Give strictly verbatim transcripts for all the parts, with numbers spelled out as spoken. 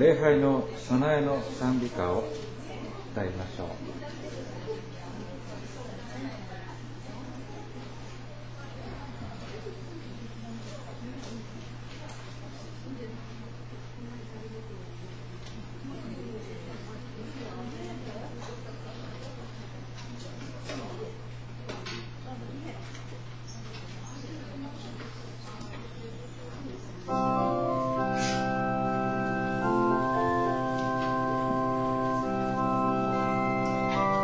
礼拝の備えの賛美歌を歌いましょう。 「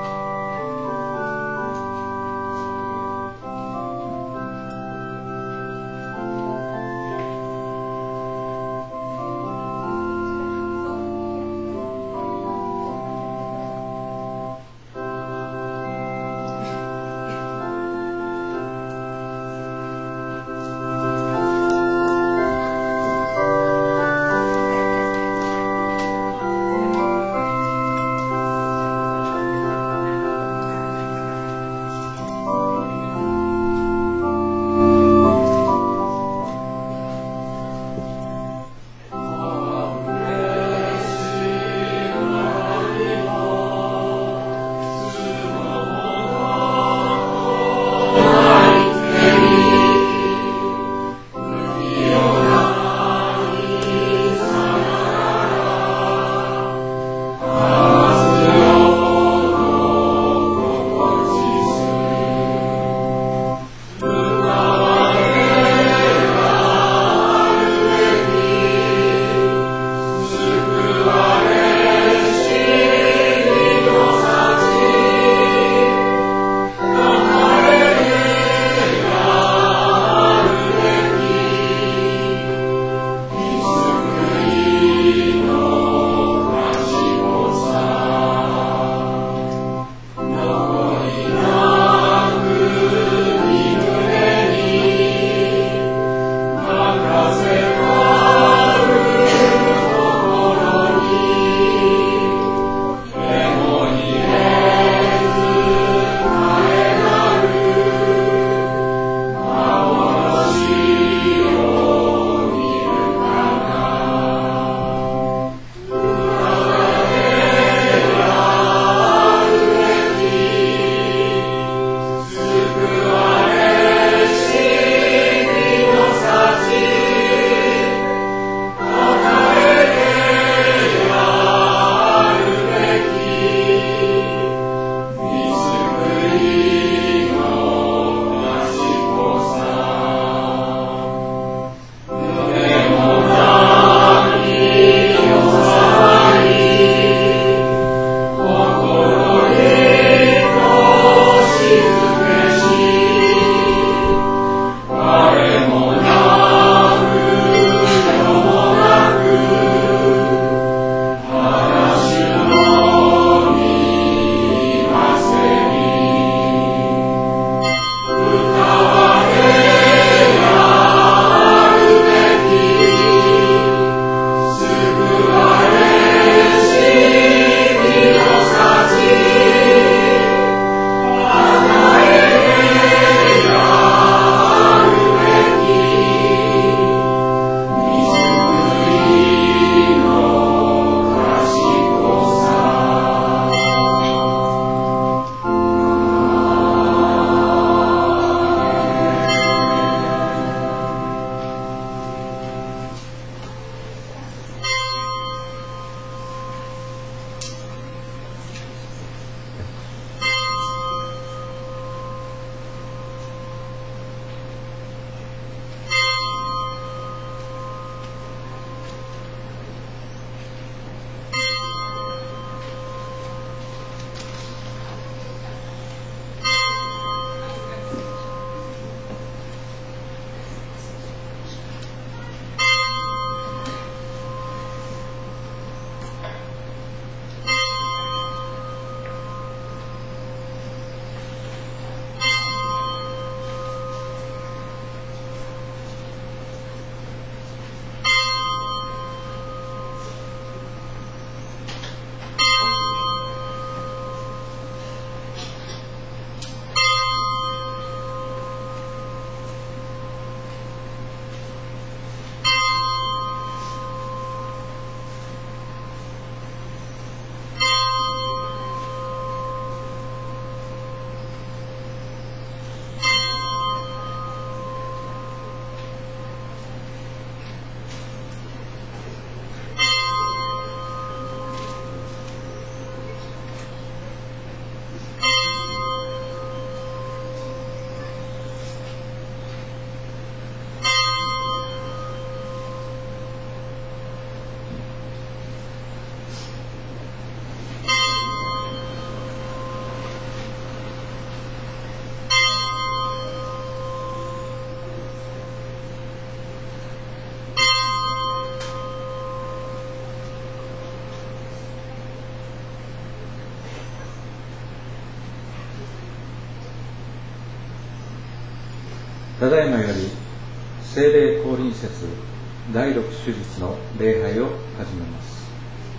ただいまより聖霊降臨節第六手術の礼拝を始めます。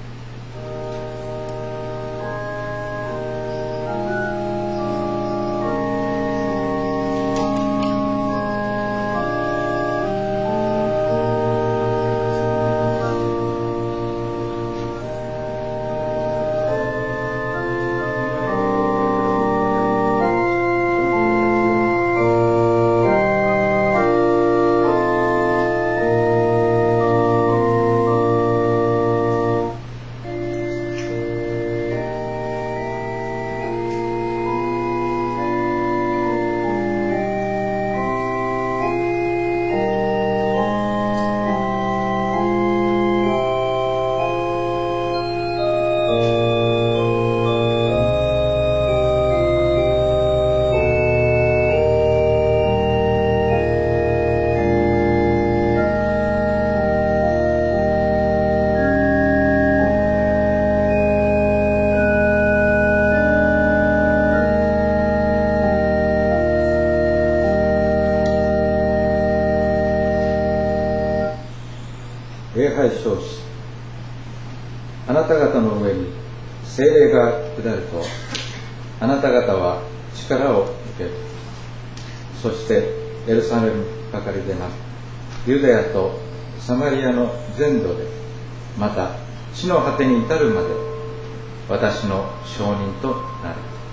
礼拝証子、あなた方の上に聖霊が下ると、あなた方は力を受ける。そしてエルサレムばかりでなく、ユダヤとサマリアの全土で、また地の果てに至るまで私の証人となる。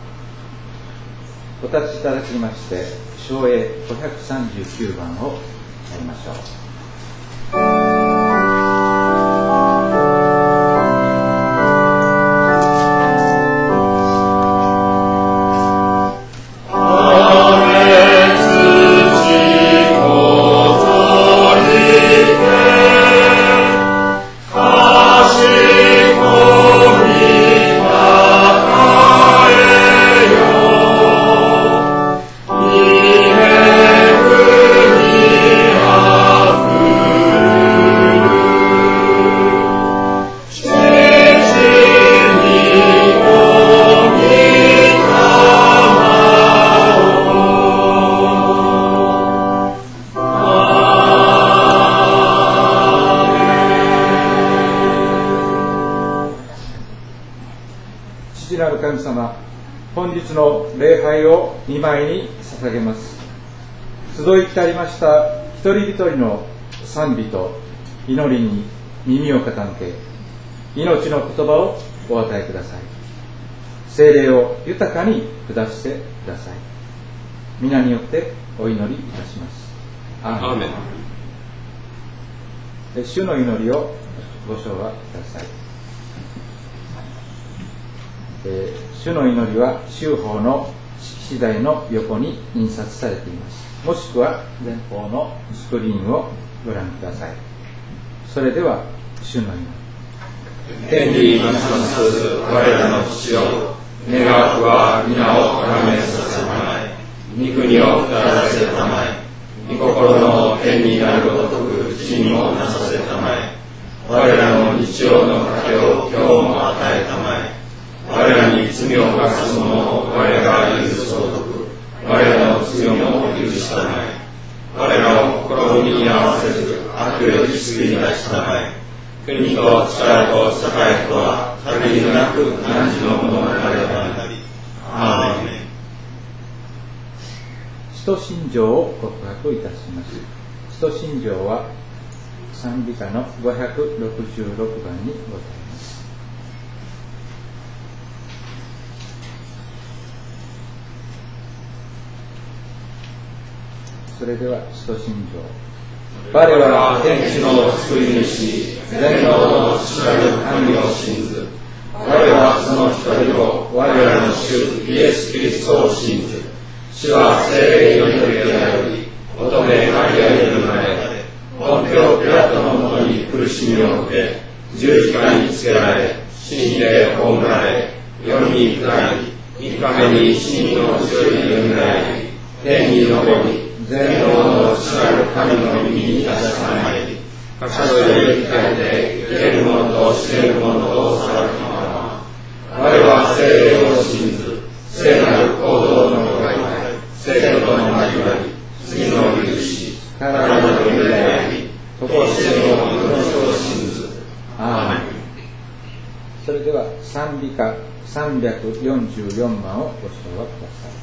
お立ちいただきまして、唱詠ごひゃくさんじゅうきゅうばんをやりましょう。父なる神様、本日の礼拝を御前に捧げます。集い来りました一人一人の賛美と祈りに耳を傾け、命の言葉をお与えください。聖霊を豊かに下してください。皆によってお祈りいたします。アーメン。主の祈りをご唱和ください。えー、主の祈りは修法の式次第の横に印刷されています。もしくは前方のスクリーンをご覧ください。それでは主の祈り。 天にいます我らの父よ、願わくは皆をあがめさせたまえ、御国を下らせたまえ、御心の天になるごとく地にもなさせたまえ、我らの日曜の糧を今日も与えたまえ、我らに罪を犯す者を我らが許すごとく我らの罪も許したまえ、我らを試みに合わせず悪より救い出したまえ、国と力と栄とは限りなく汝のものなればなり。アーメン。 使徒信条を告白いたします。使徒信条は賛美歌のごひゃくろくじゅうろくばんにございます。それでは使徒信条。我は天地の作り主、全能の主なる神を信ず。我はその一人を、我らの主イエス・キリストを信ず。主は聖霊によりであり、乙女マリアに生まれ、ポンピオ・ピラトのもとに苦しみを受け、十字架につけられ、死んで葬られ、世に下り、三日目に死人のうちよりよみがえり、天に昇り、全能の主なる神の耳に出したまえり、数える機会で生けるものと死ねるものとさらるまま、我は聖霊を信ず、聖なる行動の互い、聖徒との交わり、次の体と身であり、とこしえの命を信ず。アーメン。それでは賛美歌さんびゃくよんじゅうよんばんをご唱和ください。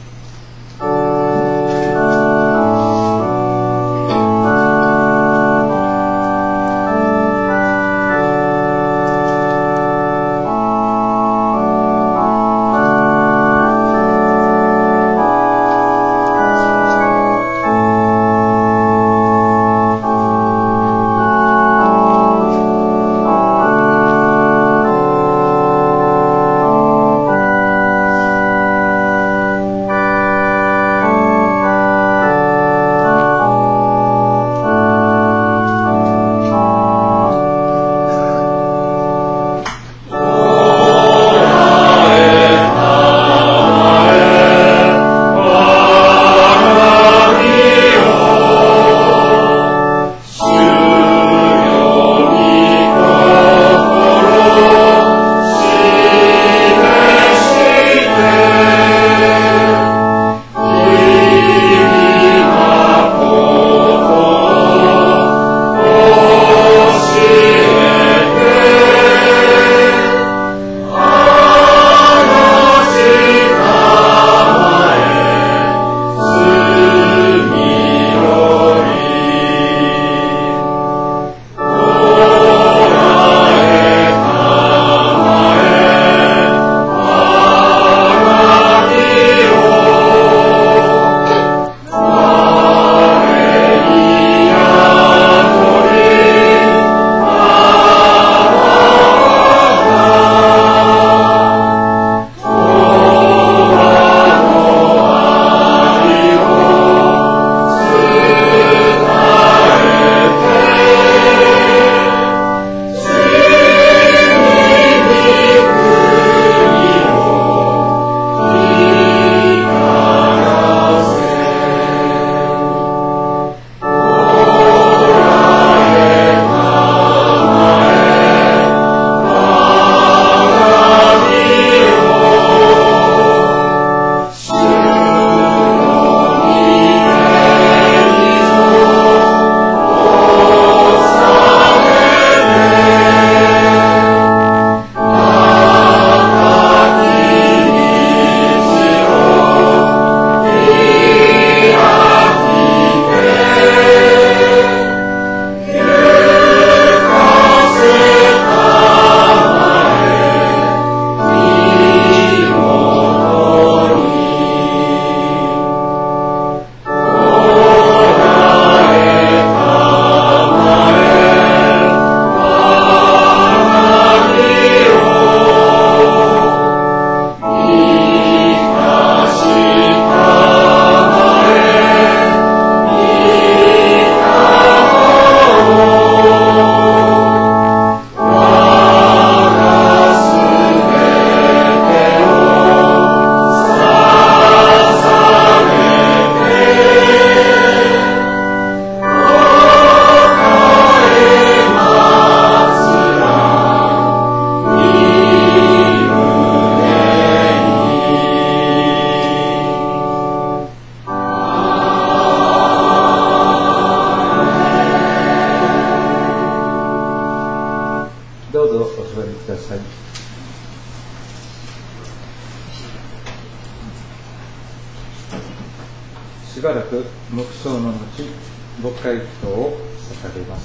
しばらく黙想の後、牧会祈祷を捧げます。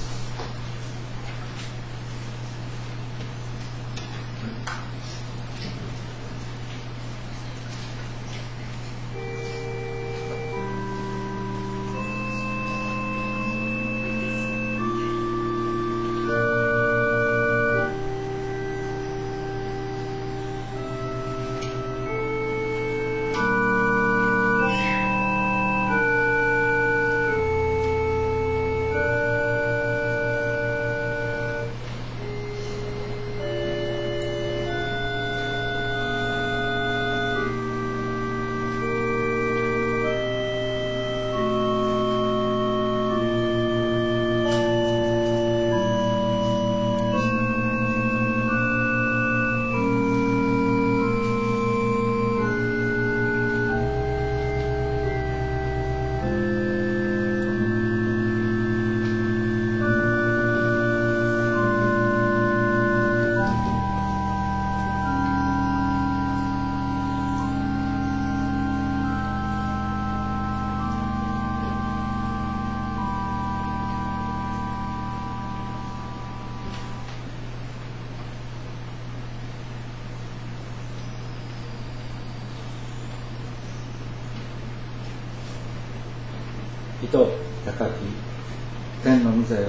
と高き天の御座よ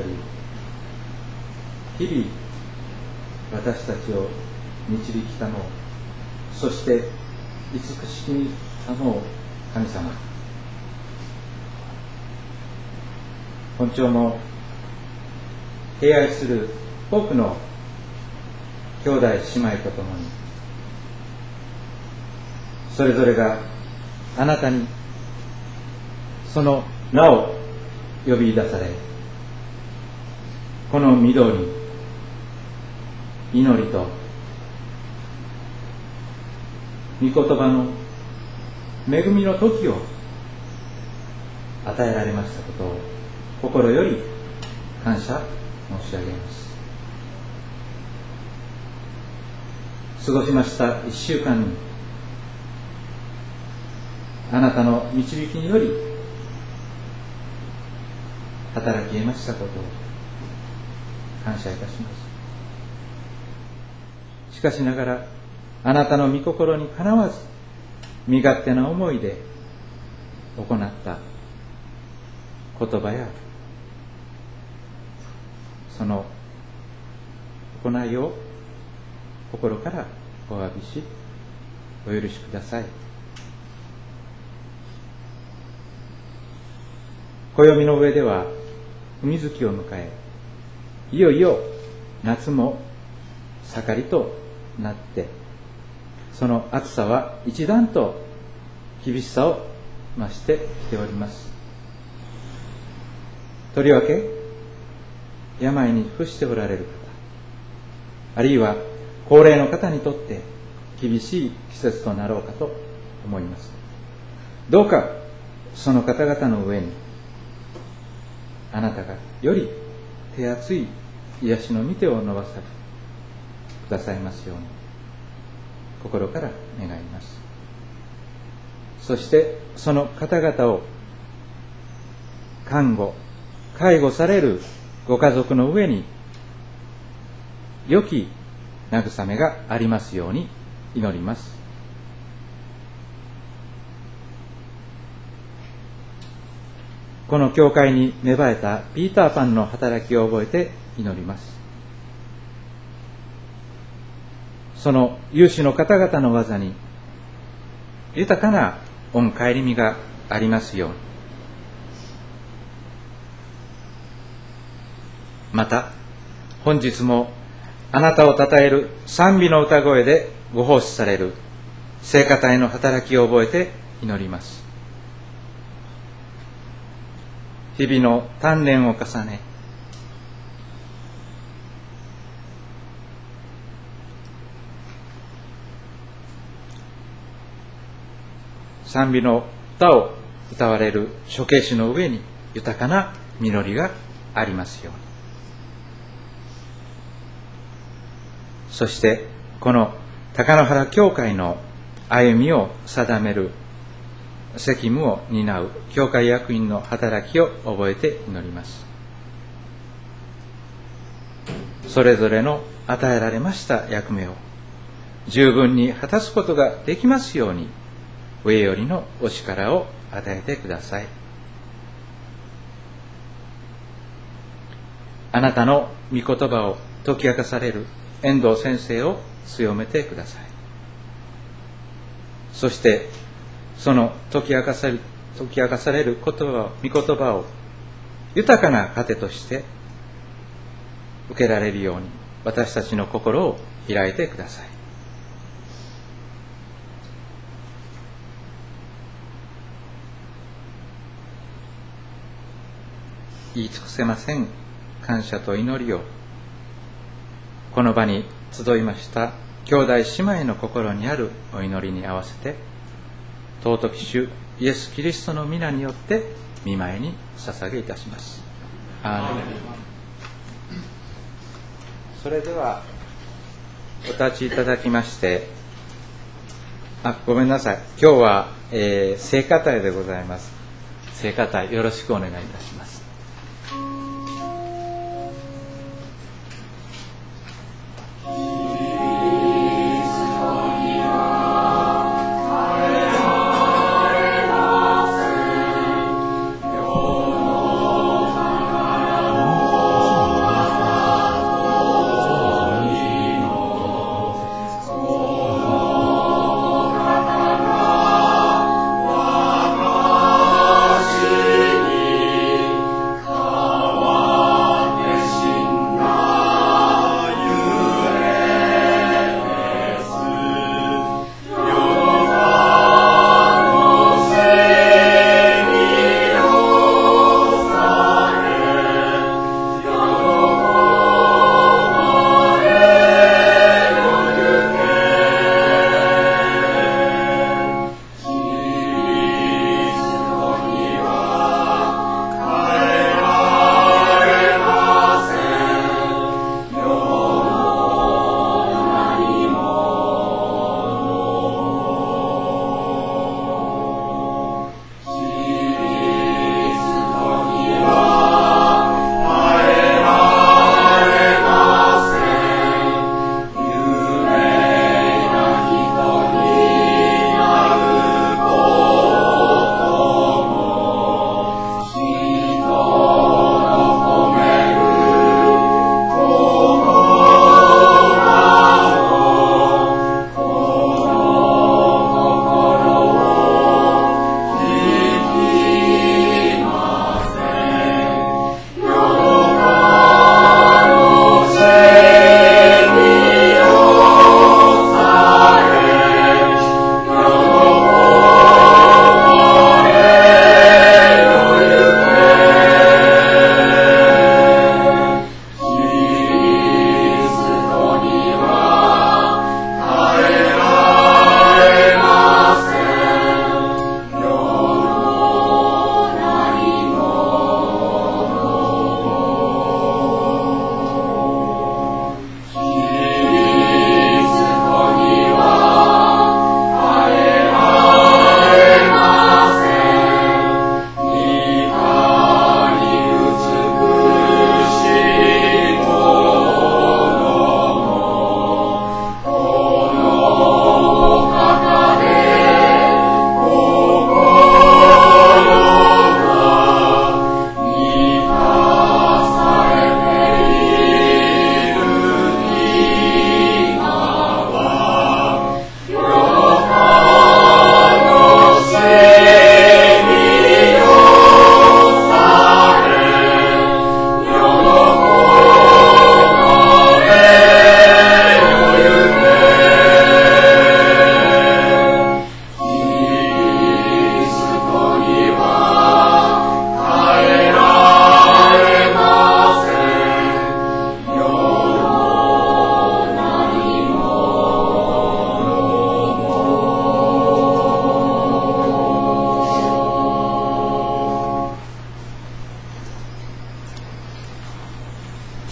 り日々私たちを導きたの、そして慈しみたの神様、本朝も敬愛する多くの兄弟姉妹とともに、それぞれがあなたにその名を呼び出され、この御堂に祈りと御言葉の恵みの時を与えられましたことを心より感謝申し上げます。過ごしました一週間にあなたの導きにより働き得ましたことを感謝いたします。しかしながらあなたの御心にかなわず身勝手な思いで行った言葉やその行いを心からお詫びしお許しください。暦の上では海月を迎え、いよいよ夏も盛りとなって、その暑さは一段と厳しさを増してきております。とりわけ病に伏しておられる方、あるいは高齢の方にとって厳しい季節となろうかと思います。どうかその方々の上にあなたがより手厚い癒しの御手を伸ばされくださいますように心から願います。そしてその方々を看護介護されるご家族の上に良き慰めがありますように祈ります。この教会に芽生えたピーターパンの働きを覚えて祈ります。その有志の方々の技に豊かな御帰り身がありますように。また本日もあなたを称える賛美の歌声でご奉仕される聖歌隊の働きを覚えて祈ります。日々の鍛錬を重ね、賛美の歌を歌われる処刑師の上に豊かな実りがありますように。そしてこの高野原教会の歩みを定める責務を担う教会役員の働きを覚えて祈ります。それぞれの与えられました役目を十分に果たすことができますように上よりのお力を与えてください。あなたの御言葉を解き明かされる遠藤先生を強めてください。そしてその解き明かされる、解き明かされる言葉を、御言葉を豊かな糧として受けられるように私たちの心を開いてください。言い尽くせません感謝と祈りをこの場に集いました兄弟姉妹の心にあるお祈りに合わせて尊き主イエス・キリストの皆によって御前に捧げいたします。アーメン。それではお立ちいただきまして、あ、ごめんなさい、今日は、えー、聖歌隊でございます。聖歌隊よろしくお願いいたします。 Oh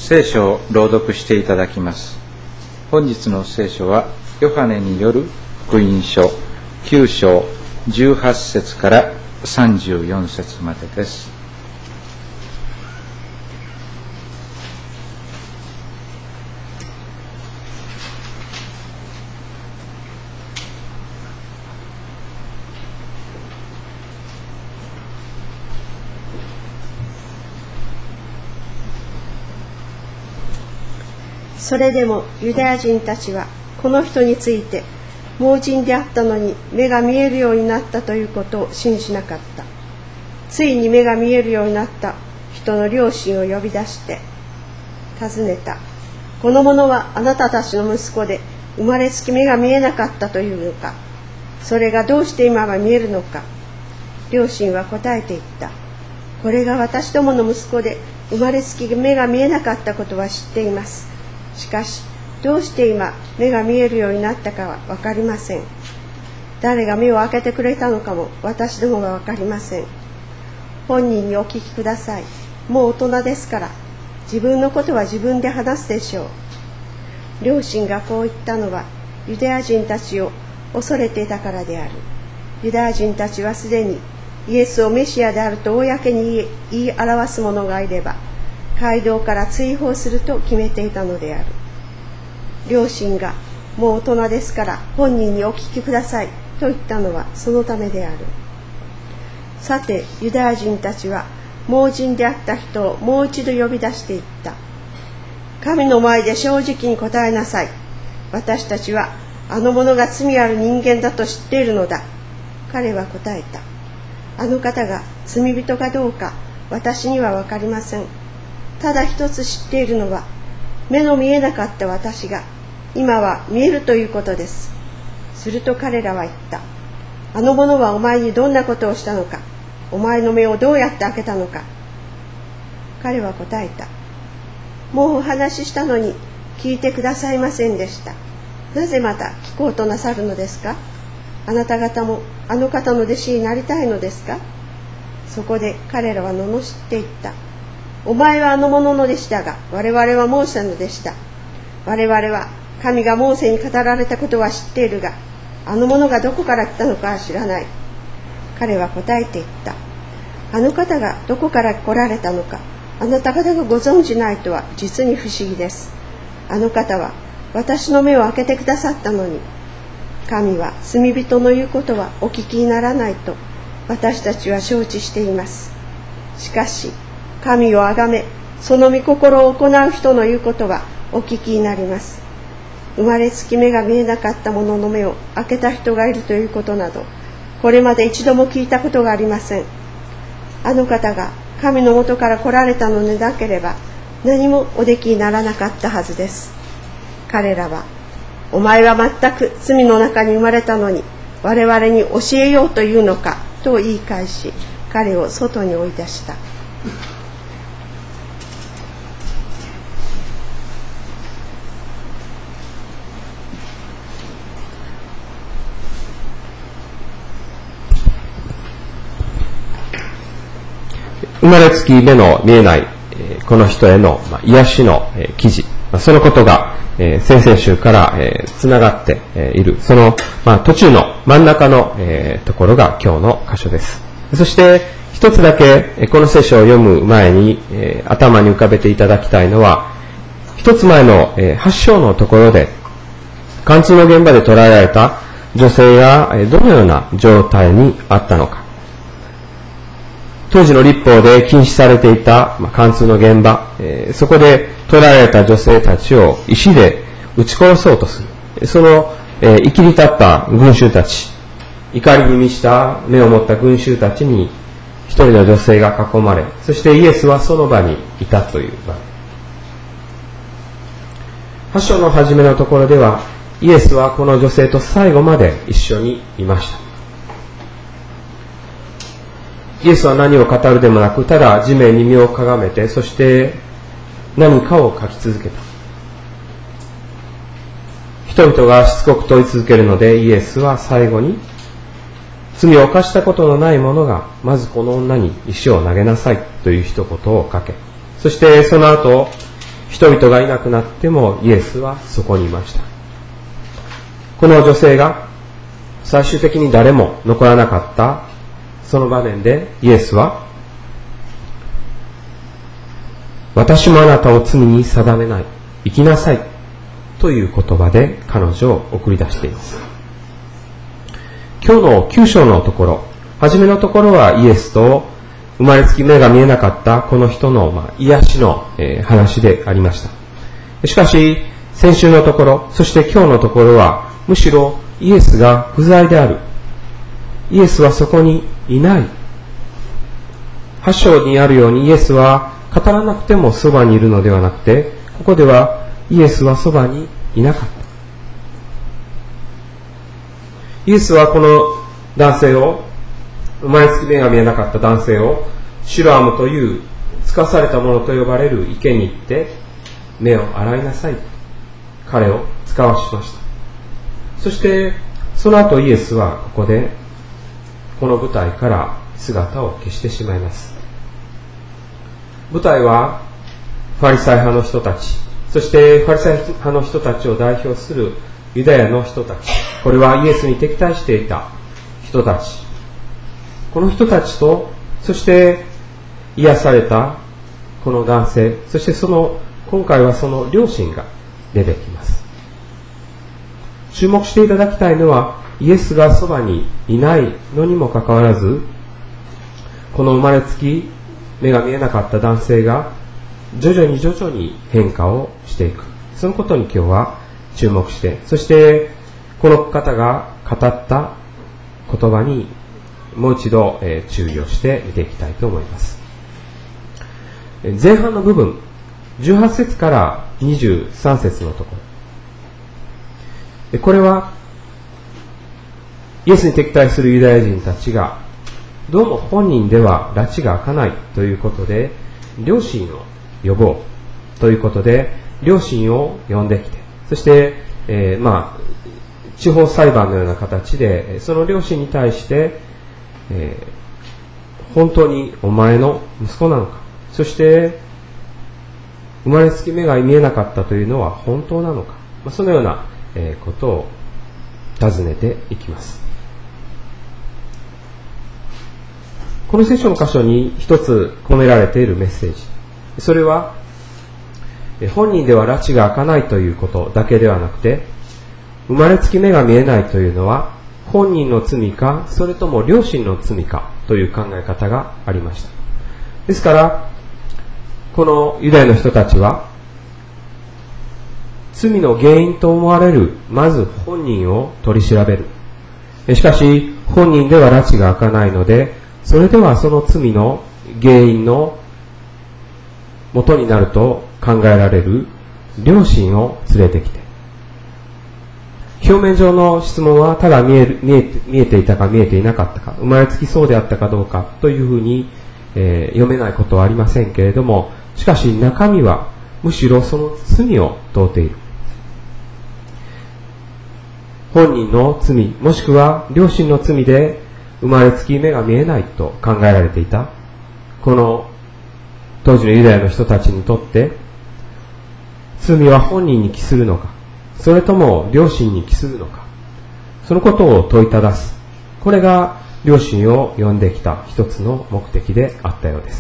聖書を朗読していただきます。本日の聖書はヨハネによる福音書きゅう章じゅうはち節からさんじゅうよん節までです。 それでもユダヤ人たちはこの人について盲人であったのに目が見えるようになったということを信じなかった。ついに目が見えるようになった人の両親を呼び出して尋ねた。この者はあなたたちの息子で生まれつき目が見えなかったというのか。それがどうして今は見えるのか。両親は答えて言った。これが私どもの息子で生まれつき目が見えなかったことは知っています。しかしどうして今目が見えるようになったかは分かりません。誰が目を開けてくれたのかも私どもが分かりません。本人にお聞きください。もう大人ですから自分のことは自分で話すでしょう。両親がこう言ったのはユダヤ人たちを恐れていたからである。ユダヤ人たちはすでにイエスをメシアであると公に言い表す者がいれば街道から追放すると決めていたのである。両親がもう大人ですから本人にお聞きくださいと言ったのはそのためである。さてユダヤ人たちは盲人であった人をもう一度呼び出して言った。神の前で正直に答えなさい。私たちはあの者が罪ある人間だと知っているのだ。彼は答えた。あの方が罪人かどうか私には分かりません。ただ一つ知っているのは目の見えなかった私が今は見えるということです。すると彼らは言った。あの者はお前にどんなことをしたのか。お前の目をどうやって開けたのか。彼は答えた。もうお話ししたのに聞いてくださいませんでした。なぜまた聞こうとなさるのですか。あなた方もあの方の弟子になりたいのですか。そこで彼らは罵っていった。お前はあの者の弟子だが我々はモーセの弟子だ。我々は神がモーセに語られたことは知っているがあの者がどこから来たのかは知らない。彼は答えて言った。あの方がどこから来られたのかあなた方がご存じないとは実に不思議です。あの方は私の目を開けてくださったのに神は罪人の言うことはお聞きにならないと私たちは承知しています。しかし神をあがめその御心を行う人の言うことはお聞きになります。生まれつき目が見えなかった者の目を開けた人がいるということなどこれまで一度も聞いたことがありません。あの方が神の元から来られたのでなければ何もおできにならなかったはずです。彼らはお前は全く罪の中に生まれたのに我々に教えようというのかと言い返し彼を外に追い出した。 生まれつき目の見えないこの人への癒しの記事、そのことが先々週からつながっているその途中の真ん中のところが今日の箇所です。そして一つだけこの聖書を読む前に頭に浮かべていただきたいのは一つ前のはち章のところで貫通の現場で捉えられた女性がどのような状態にあったのか。当時の律法で禁止されていた貫通の現場、えー、そこで捕らえられた女性たちを石で撃ち殺そうとする。その、えー、生きり立った群衆たち、怒りに満ちた目を持った群衆たちに一人の女性が囲まれ、そしてイエスはその場にいたという場面。はち章の初めのところでは、イエスはこの女性と最後まで一緒にいました。イエスは何を語るでもなく、ただ地面に身をかがめて、そして何かを書き続けた。人々がしつこく問い続けるので、イエスは最後に、罪を犯したことのない者が、まずこの女に石を投げなさいという一言をかけ、そしてその後、 人々がいなくなってもイエスはそこにいました。この女性が最終的に誰も残らなかったその場面でイエスは、私もあなたを罪に定めない、生きなさいという言葉で彼女を送り出しています。今日のきゅう章のところ、初めのところはイエスと生まれつき目が見えなかったこの人の、まあ、癒しの、えー、話でありました。しかし先週のところ、そして今日のところはむしろイエスが不在である、イエスはそこにいない。はち章にあるようにイエスは語らなくてもそばにいるのではなくて、ここではイエスはそばにいなかった。イエスはこの男性を、生まれつき目が見えなかった男性をシロアムというつかされたものと呼ばれる池に行って目を洗いなさい、彼を使わしました。そしてその後イエスはここでこの舞台から姿を消してしまいます。舞台はファリサイ派の人たち、そしてファリサイ派の人たちを代表するユダヤの人たち、これはイエスに敵対していた人たち、この人たちと、そして癒されたこの男性、そしてその今回はその両親が出てきます。注目していただきたいのは、イエスがそばにいないのにもかかわらず、この生まれつき目が見えなかった男性が徐々に徐々に変化をしていく、そのことに今日は注目して、そしてこの方が語った言葉にもう一度、えー、注意をして見ていきたいと思います。前半の部分、じゅうはち節からにじゅうさん節のところ、これはイエスに敵対するユダヤ人たちがどうも本人では拉致が開かないということで、両親を呼ぼうということで両親を呼んできて、そして、えー、まあ地方裁判のような形でその両親に対して、えー、本当にお前の息子なのか、そして生まれつき目が見えなかったというのは本当なのか、まあ、そのような、えー、ことを尋ねていきます。この聖書の箇所に一つ込められているメッセージ、それは本人では拉致が開かないということだけではなくて、生まれつき目が見えないというのは本人の罪か、それとも両親の罪かという考え方がありました。ですからこのユダヤの人たちは罪の原因と思われるまず本人を取り調べる。しかし本人では拉致が開かないので、それではその罪の原因の元になると考えられる両親を連れてきて、表面上の質問はただ見える、見えて、見えていたか見えていなかったか、生まれつきそうであったかどうかというふうに、えー、読めないことはありませんけれども、しかし中身はむしろその罪を問うている。本人の罪、もしくは両親の罪で生まれつき目が見えないと考えられていたこの当時のユダヤの人たちにとって、罪は本人に帰するのか、それとも両親に帰するのか、そのことを問いただす、これが両親を呼んできた一つの目的であったようです。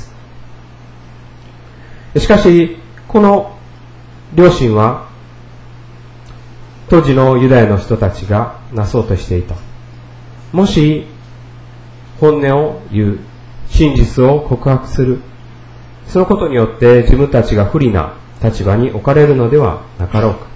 しかしこの両親は当時のユダヤの人たちがなそうとしていた、もし本音を言う、真実を告白する、そのことによって自分たちが不利な立場に置かれるのではなかろうか。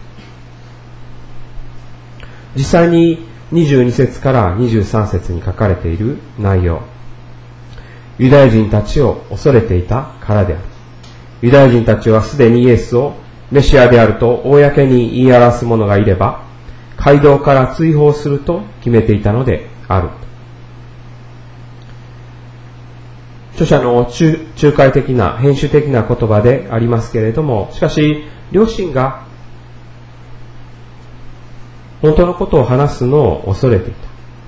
実際ににじゅうに節からにじゅうさん節に書かれている内容、ユダヤ人たちを恐れていたからである。ユダヤ人たちはすでにイエスをメシアであると公に言い表す者がいれば街道から追放すると決めていたのである。著者の仲介的な編集的な言葉でありますけれども、しかし両親が本当のことを話すのを恐れていた。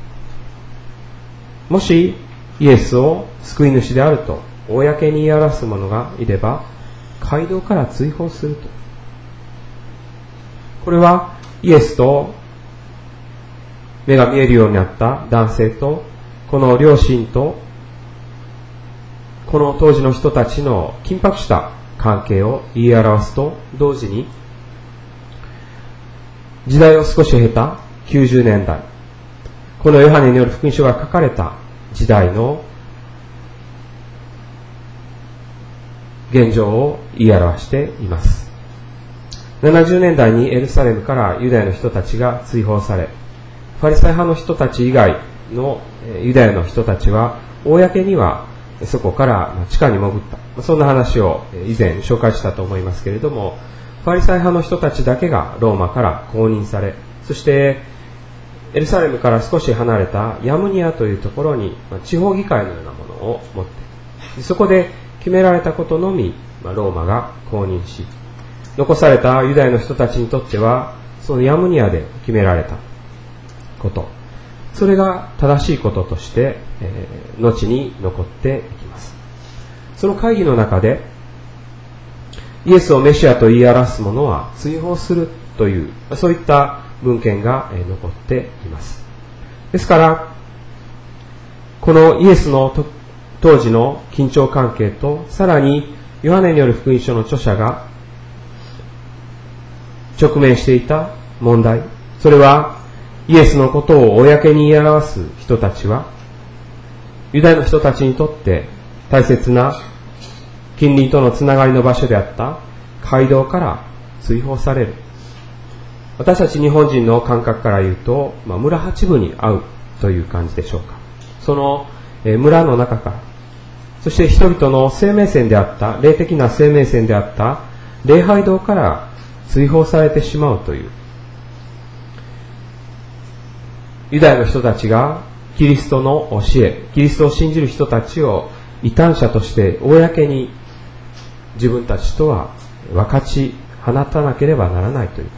もしイエスを救い主であると公に言い表す者がいれば街道から追放すると。これはイエスと目が見えるようになった男性と、この両親とこの当時の人たちの緊迫した関係を言い表すと同時に、時代を少し経たきゅうじゅうねんだい、このヨハネによる福音書が書かれた時代の現状を言い表しています。ななじゅうねんだいにエルサレムからユダヤの人たちが追放され、ファリサイ派の人たち以外のユダヤの人たちは公にはそこから地下に潜った、そんな話を以前紹介したと思いますけれども、ファリサイ派の人たちだけがローマから公認され、そしてエルサレムから少し離れたヤムニアというところに地方議会のようなものを持って、そこで決められたことのみローマが公認し、残されたユダヤの人たちにとってはそのヤムニアで決められたこと、それが正しいこととして、えー、後に残っていきます。その会議の中でイエスをメシアと言い表す者は追放するという、そういった文献が残っています。ですからこのイエスの当時の緊張関係と、さらにヨハネによる福音書の著者が直面していた問題、それはイエスのことを公に言い表す人たちはユダヤの人たちにとって大切な近隣とのつながりの場所であった街道から追放される。私たち日本人の感覚から言うと、まあ、村八分に会うという感じでしょうか。その、えー、村の中から、そして人々の生命線であった霊的な生命線であった礼拝堂から追放されてしまうという、ユダヤの人たちがキリストの教え、キリストを信じる人たちを異端者として公に自分たちとは分かち放たなければならないということ、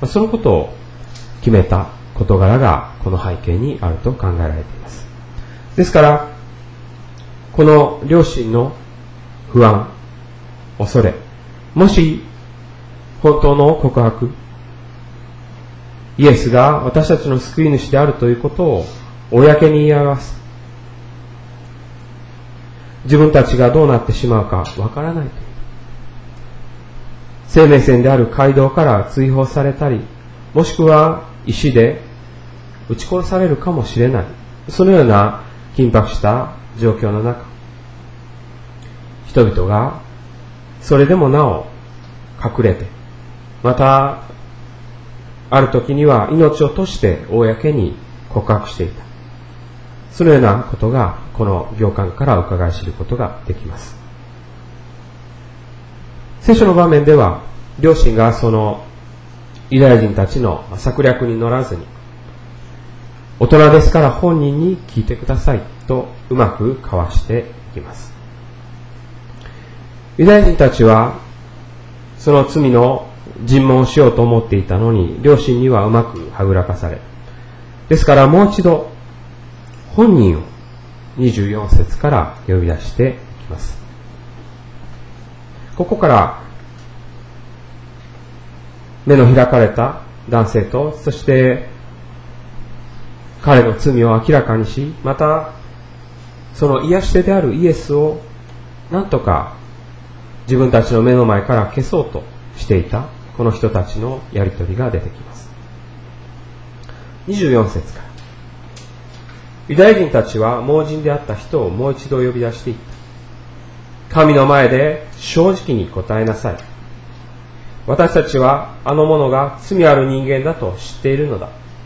そのことを決めた事柄がこの背景にあると考えられています。ですからこの両親の不安、恐れ、もし本当の告白、イエスが私たちの救い主であるということを公に言い表す、自分たちがどうなってしまうかわからないという、生命線である街道から追放されたり、もしくは石で撃ち殺されるかもしれない、そのような緊迫した状況の中、人々がそれでもなお隠れて、またある時には命を賭して公に告白していた、そのようなことがこの行間から伺い知ることができます。聖書の場面では両親がそのユダヤ人たちの策略に乗らずに、大人ですから本人に聞いてくださいとうまく交わしていきます。ユダヤ人たちはその罪の尋問をしようと思っていたのに、両親にはうまくはぐらかされ、ですからもう一度本人をにじゅうよん節から呼び出していきます。ここから目の開かれた男性と、そして彼の罪を明らかにし、またその癒し手であるイエスをなんとか自分たちの目の前から消そうとしていたこの人たちのやりとりが出てきます。にじゅうよん節から、ユダヤ人たちは盲人であった人をもう一度呼び出していった。神の前で正直に答えなさい。私たちはあの者が罪ある人間だと知っているのだ。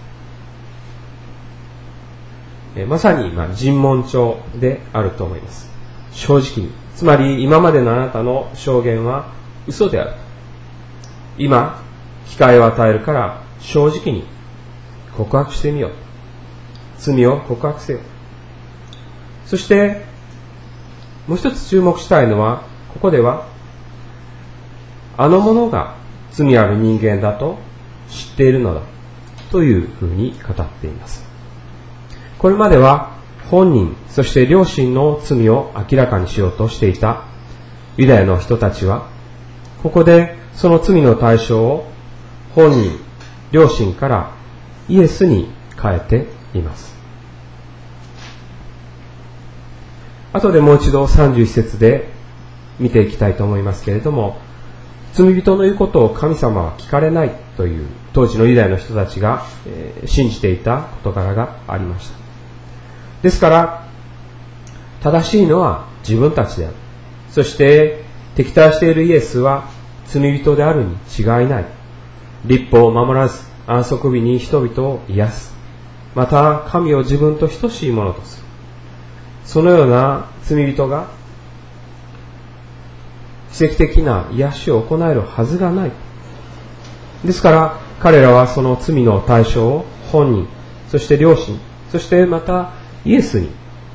えまさに、まあ、尋問帳であると思います。正直に、つまり今までのあなたの証言は嘘である。今機会を与えるから正直に告白してみよう。罪を告白せよ。そしてもう一つ注目したいのは、ここではあの者が罪ある人間だと知っているのだというふうに語っています。これまでは本人、そして両親の罪を明らかにしようとしていたユダヤの人たちは、 ここでその罪の対象を本人、両親からイエスに変えています。後でもう一度さんじゅういち節で見ていきたいと思いますけれども、罪人の言うことを神様は聞かれないという当時のユダヤの人たちが、えー、信じていた事柄がありました。ですから正しいのは自分たちである。そして敵対しているイエスは罪人であるに違いない。律法を守らず安息日に人々を癒す。また神を自分と等しいものとする。そのような罪人が奇跡的な癒しを行えるはずがない。ですから彼らはその罪の対象を本人、そして両親、そしてまたイエスに、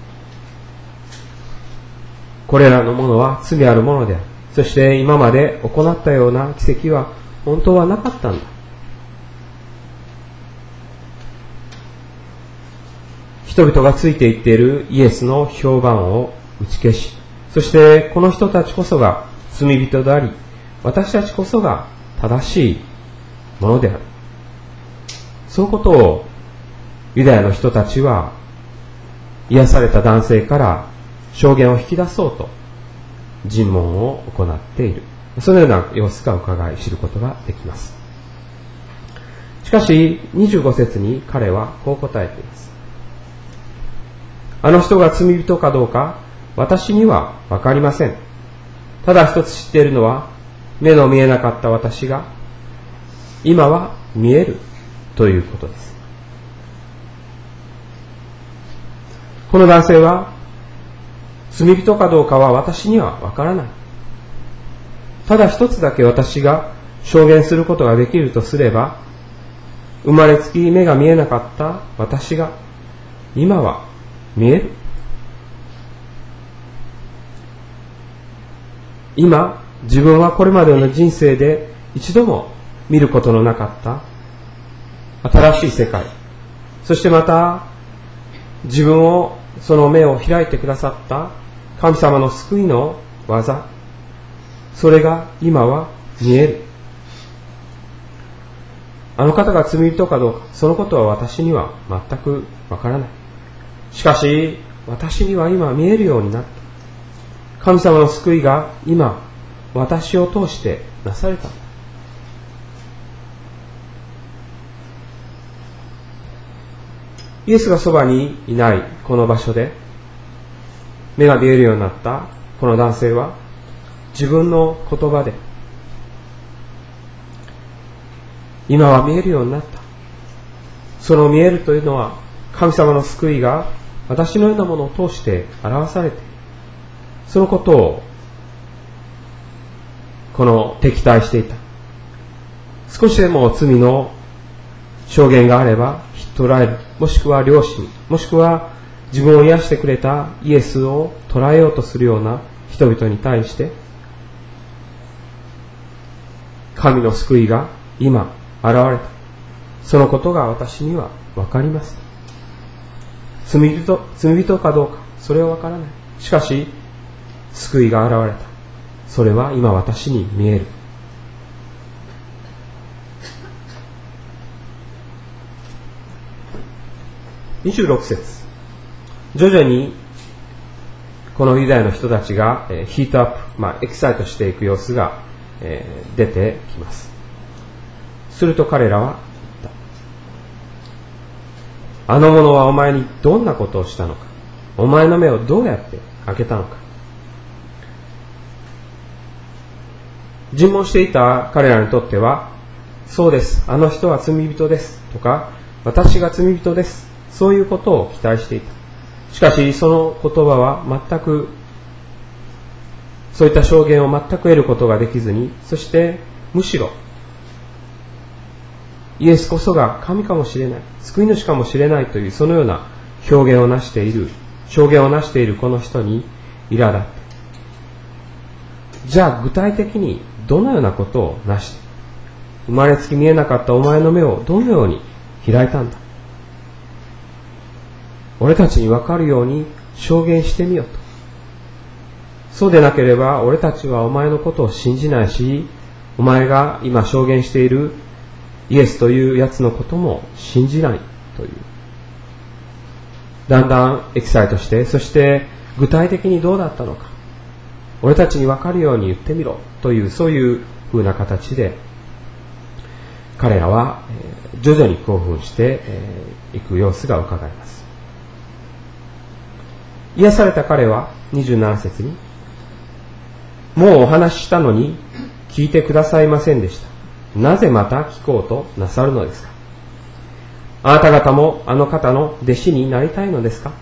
これらのものは罪あるものである。そして今まで行ったような奇跡は本当はなかったんだ。人々がついていっているイエスの評判を打ち消し、そしてこの人たちこそが罪人であり、私たちこそが正しいものである。そういうことをユダヤの人たちは癒された男性から証言を引き出そうと尋問を行っている。そのような様子が伺い知ることができます。しかしにじゅうご節に彼はこう答えています。あの人が罪人かどうか私にはわかりません。ただ一つ知っているのは、目の見えなかった私が今は見えるということです。この男性は罪人かどうかは私にはわからない。ただ一つだけ私が証言することができるとすれば、生まれつき目が見えなかった私が今は見える。今自分はこれまでの人生で一度も見ることのなかった新しい世界、そしてまた自分をその目を開いてくださった神様の救いの技、それが今は見える。あの方が罪人かどうか、そのことは私には全くわからない。しかし私には今見えるようになった。神様の救いが今私を通してなされた。イエスがそばにいないこの場所で目が見えるようになったこの男性は、自分の言葉で今は見えるようになった。その見えるというのは神様の救いが私のようなものを通して表されている。そのことをこの敵対していた、少しでも罪の証言があれば引き取られる、もしくは両親、もしくは自分を癒してくれたイエスを捉えようとするような人々に対して、神の救いが今現れた。そのことが私には分かります。罪人、罪人かどうかそれは分からない。しかし救いが現れた。それは今私に見える。にじゅうろく節、徐々にこのユダヤの人たちが、えー、ヒートアップ、まあ、エキサイトしていく様子が、えー、出てきます。すると彼らは言った。あの者はお前にどんなことをしたのか、お前の目をどうやって開けたのか。尋問していた彼らにとっては、そうです、あの人は罪人ですとか、私が罪人です、そういうことを期待していた。しかしその言葉は全く、そういった証言を全く得ることができずに、そしてむしろイエスこそが神かもしれない、救い主かもしれないという、そのような表現をなしている、証言をなしているこの人に苛立って、じゃあ具体的にどのようなことをなして、生まれつき見えなかったお前の目をどのように開いたんだ、俺たちに分かるように証言してみようと。 そうでなければ俺たちはお前のことを信じないし、お前が今証言しているイエスというやつのことも信じないという。だんだんエキサイトして、そして具体的にどうだったのか、俺たちに分かるように言ってみろという、そういう風な形で彼らは徐々に興奮していく様子が伺えます。癒された彼はにじゅうなな節に、もうお話ししたのに聞いてくださいませんでした。なぜまた聞こうとなさるのですか。あなた方もあの方の弟子になりたいのですか。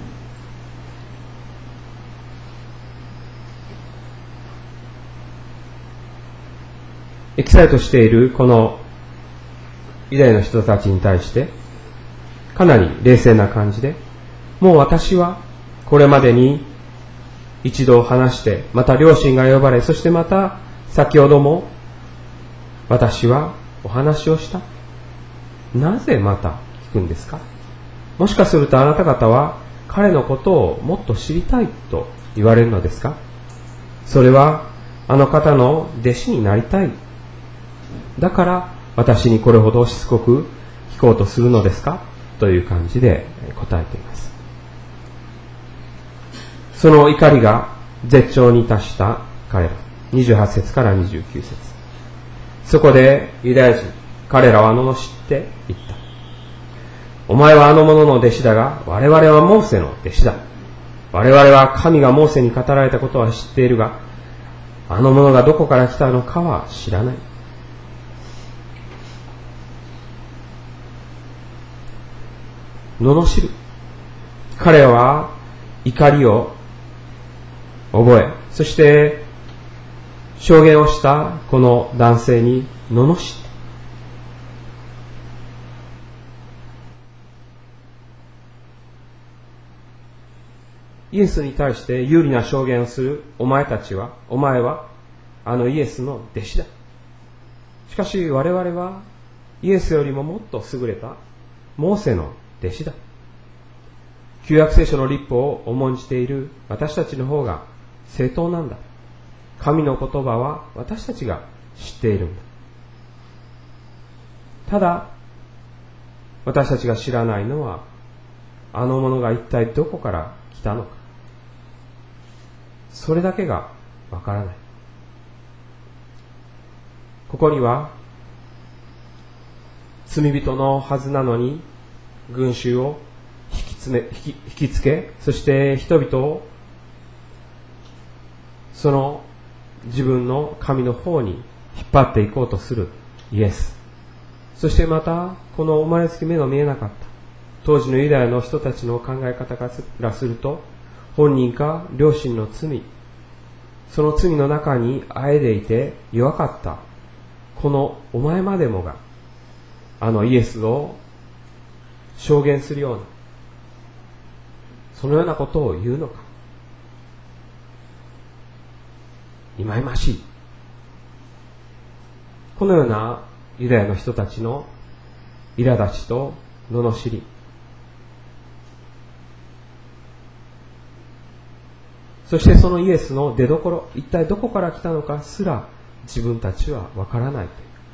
エキサイトしているこのユダヤの人たちに対してかなり冷静な感じで、もう私はこれまでに一度話して、また両親が呼ばれ、そしてまた先ほども私はお話をした。なぜまた聞くんですか。もしかするとあなた方は彼のことをもっと知りたいと言われるのですか。それはあの方の弟子になりたい、だから私にこれほどしつこく聞こうとするのですかという感じで答えています。その怒りが絶頂に達した彼ら、にじゅうはち節からにじゅうきゅう節。そこでユダヤ人、彼らは罵って言った。お前はあの者の弟子だが、我々はモーセの弟子だ。我々は神がモーセに語られたことは知っているが、あの者がどこから来たのかは知らない。罵る。彼らは怒りを覚え、そして証言をしたこの男性に罵って、イエスに対して有利な証言をするお前たちは、お前はあのイエスの弟子だ。しかし我々はイエスよりももっと優れたモーセの弟子だ。旧約聖書の律法を重んじている私たちの方が正当なんだ。神の言葉は私たちが知っているんだ。ただ私たちが知らないのは、あの者が一体どこから来たのか、それだけがわからない。ここには罪人のはずなのに群衆を引きつめ、引き、引きつけ、そして人々をその自分の神の方に引っ張っていこうとするイエス。そしてまたこの生まれつき目の見えなかった当時のユダヤの人たちの考え方からすると、本人か両親の罪、その罪の中にあえでいて弱かったこのお前までもがあのイエスを証言するような、そのようなことを言うのか。忌々しい。このようなユダヤの人たちの苛立ちと罵り、そしてそのイエスの出所、一体どこから来たのかすら自分たちはわからないという。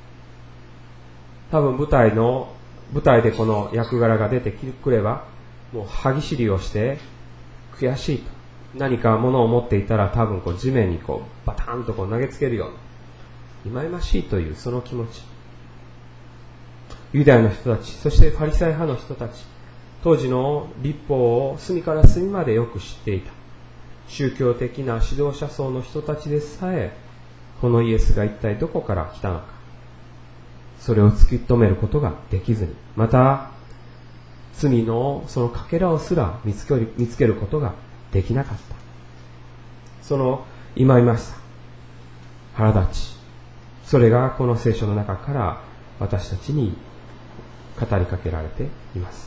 多分舞台の舞台でこの役柄が出てくれば、もう歯ぎしりをして悔しいと、何か物を持っていたら多分こう地面にこうバタンとこう投げつけるような忌々しいというその気持ち。ユダヤの人たち、そしてファリサイ派の人たち、当時の律法を隅から隅までよく知っていた宗教的な指導者層の人たちでさえ、このイエスが一体どこから来たのか、それを突き止めることができずに、また罪のそのかけらをすら見つける、見つけることができなかった。その忌々しさ、腹立ち、それがこの聖書の中から私たちに語りかけられています。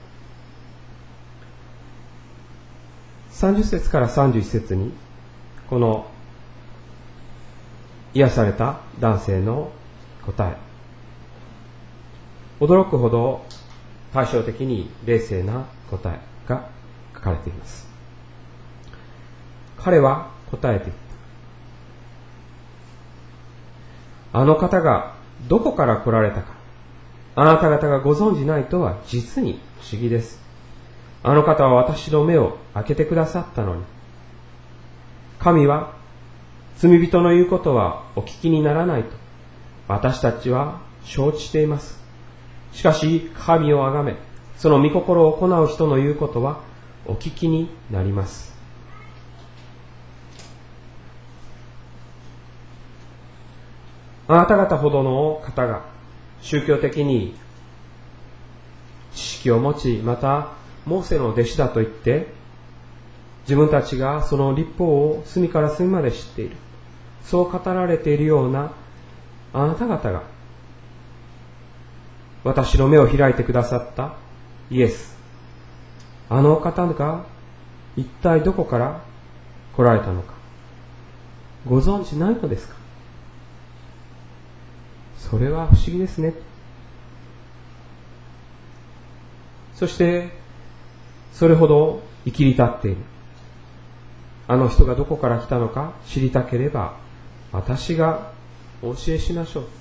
さんじゅっ節からさんじゅういち節に、この癒された男性の答え、驚くほど対照的に冷静な答えが書かれています。彼は答えていった。あの方がどこから来られたか、あなた方がご存じないとは実に不思議です。あの方は私の目を開けてくださったのに。神は罪人の言うことはお聞きにならないと私たちは承知しています。しかし神をあがめ、その御心を行う人の言うことはお聞きになります。あなた方ほどの方が宗教的に知識を持ち、またモーセの弟子だと言って自分たちがその律法を隅から隅まで知っている、そう語られているようなあなた方が私の目を開いてくださったイエス、あの方が一体どこから来られたのかご存知ないのですか。それは不思議ですね。そしてそれほど生きり立っているあの人がどこから来たのか知りたければ私がお教えしましょう。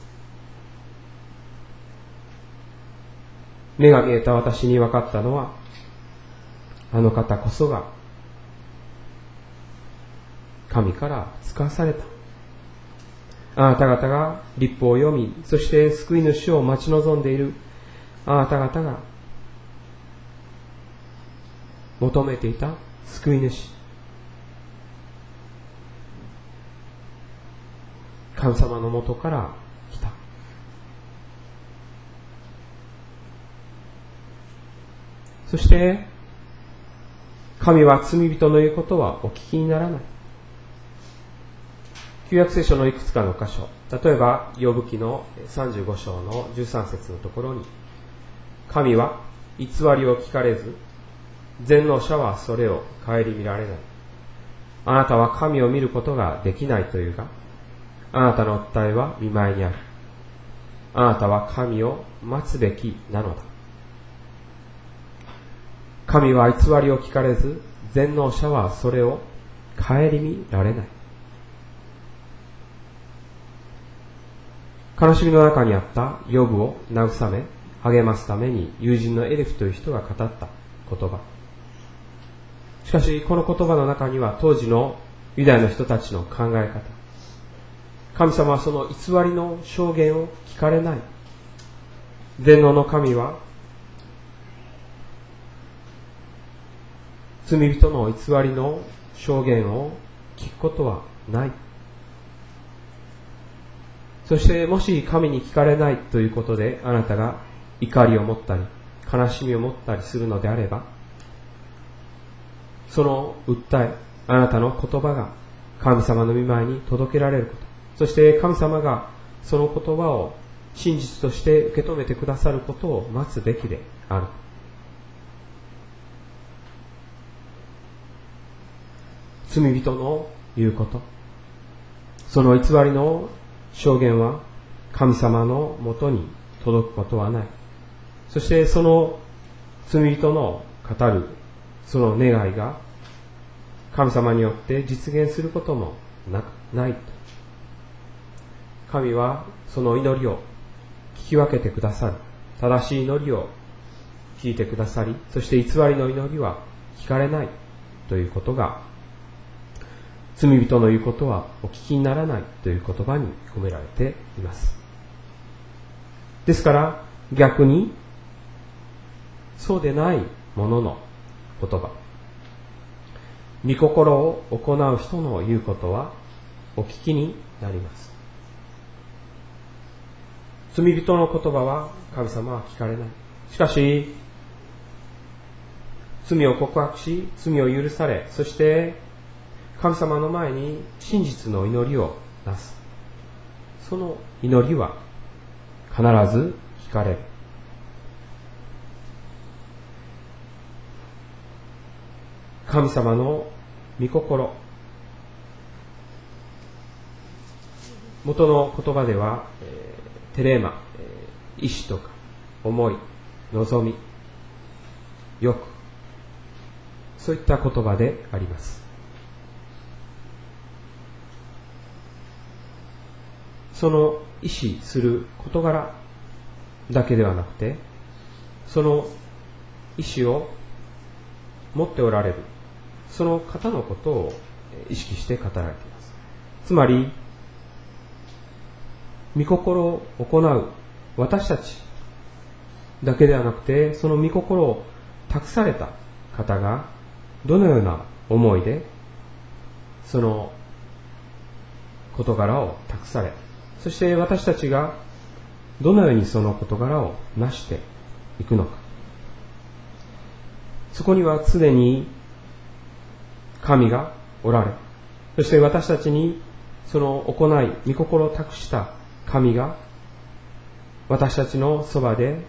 目が見えた私に分かったのは、あの方こそが神から使わされた。あなた方が律法を読み、そして救い主を待ち望んでいるあなた方が求めていた救い主、神様のもとから来た。そして神は罪人の言うことはお聞きにならない。旧約聖書のいくつかの箇所、例えばヨブ記のさんじゅうご章のじゅうさん節のところに、神は偽りを聞かれず、全能者はそれを顧みられない。あなたは神を見ることができないというが、あなたの訴えは見舞いにある。あなたは神を待つべきなのだ。神は偽りを聞かれず、全能者はそれを顧みられない。悲しみの中にあったヨブを慰め励ますために友人のエレフという人が語った言葉。しかしこの言葉の中には当時のユダヤの人たちの考え方、神様はその偽りの証言を聞かれない。全能の神は罪人の偽りの証言を聞くことはない。そしてもし神に聞かれないということであなたが怒りを持ったり悲しみを持ったりするのであれば、その訴え、あなたの言葉が神様の御前に届けられること、そして神様がその言葉を真実として受け止めてくださることを待つべきである。罪人の言うこと、その偽りの証言は神様のもとに届くことはない。そしてその罪人の語るその願いが神様によって実現することもなない。神はその祈りを聞き分けてくださる。正しい祈りを聞いてくださり、そして偽りの祈りは聞かれないということが、罪人の言うことはお聞きにならないという言葉に込められています。ですから逆にそうでないものの言葉、御心を行う人の言うことはお聞きになります。罪人の言葉は神様は聞かれない。しかし罪を告白し罪を許され、そして神様の前に真実の祈りをなす、その祈りは必ず聞かれる。神様の御心、元の言葉では、えー、テレーマ、えー、意志とか思い、望み、欲、そういった言葉であります。 その意思する事柄だけではなくて、その意思を持っておられるその方のことを意識して語られています。つまり御心を行う私たちだけではなくて、その御心を託された方がどのような思いでその事柄を託され、そして私たちがどのようにその事柄を成していくのか。そこには常に神がおられ、そして私たちにその行い、御心を託した神が私たちのそばで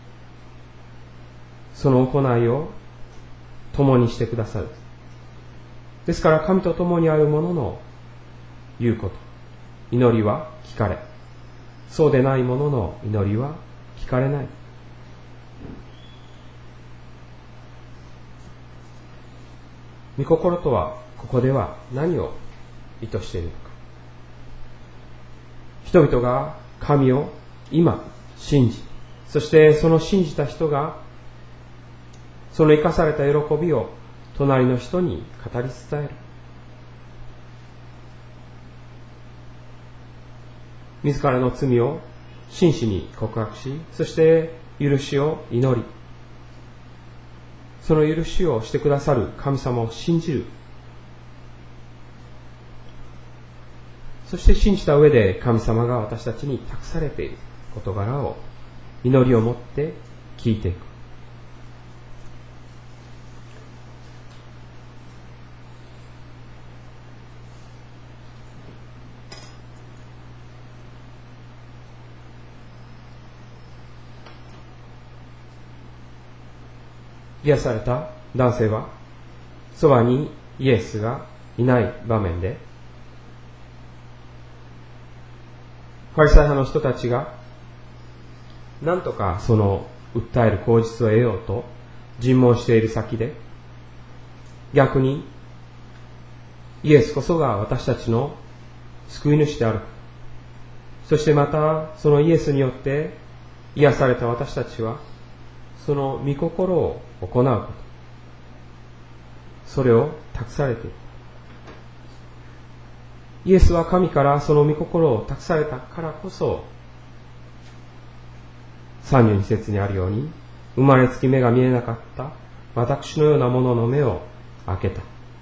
その行いを共にしてくださる。ですから神と共にある者の言うこと、祈りは聞かれ、そうでない者の祈りは聞かれない。御心とはここでは何を意図しているのか。人々が神を今信じ、そしてその信じた人がその生かされた喜びを隣の人に語り伝える。自らの罪を真摯に告白し、そして許しを祈り、その許しをしてくださる神様を信じる。そして信じた上で神様が私たちに託されている事柄を祈りを持って聞いていく。癒された男性はそばにイエスがいない場面で、ファリサイ派の人たちが何とかその訴える口実を得ようと尋問している先で、逆にイエスこそが私たちの救い主である。そしてまたそのイエスによって癒された私たちはその御心を行うこと、それを託されている。イエスは神からその御心を託されたからこそ、さんじゅうに節にあるように、生まれつき目が見えなかった私のような者の目を開けた。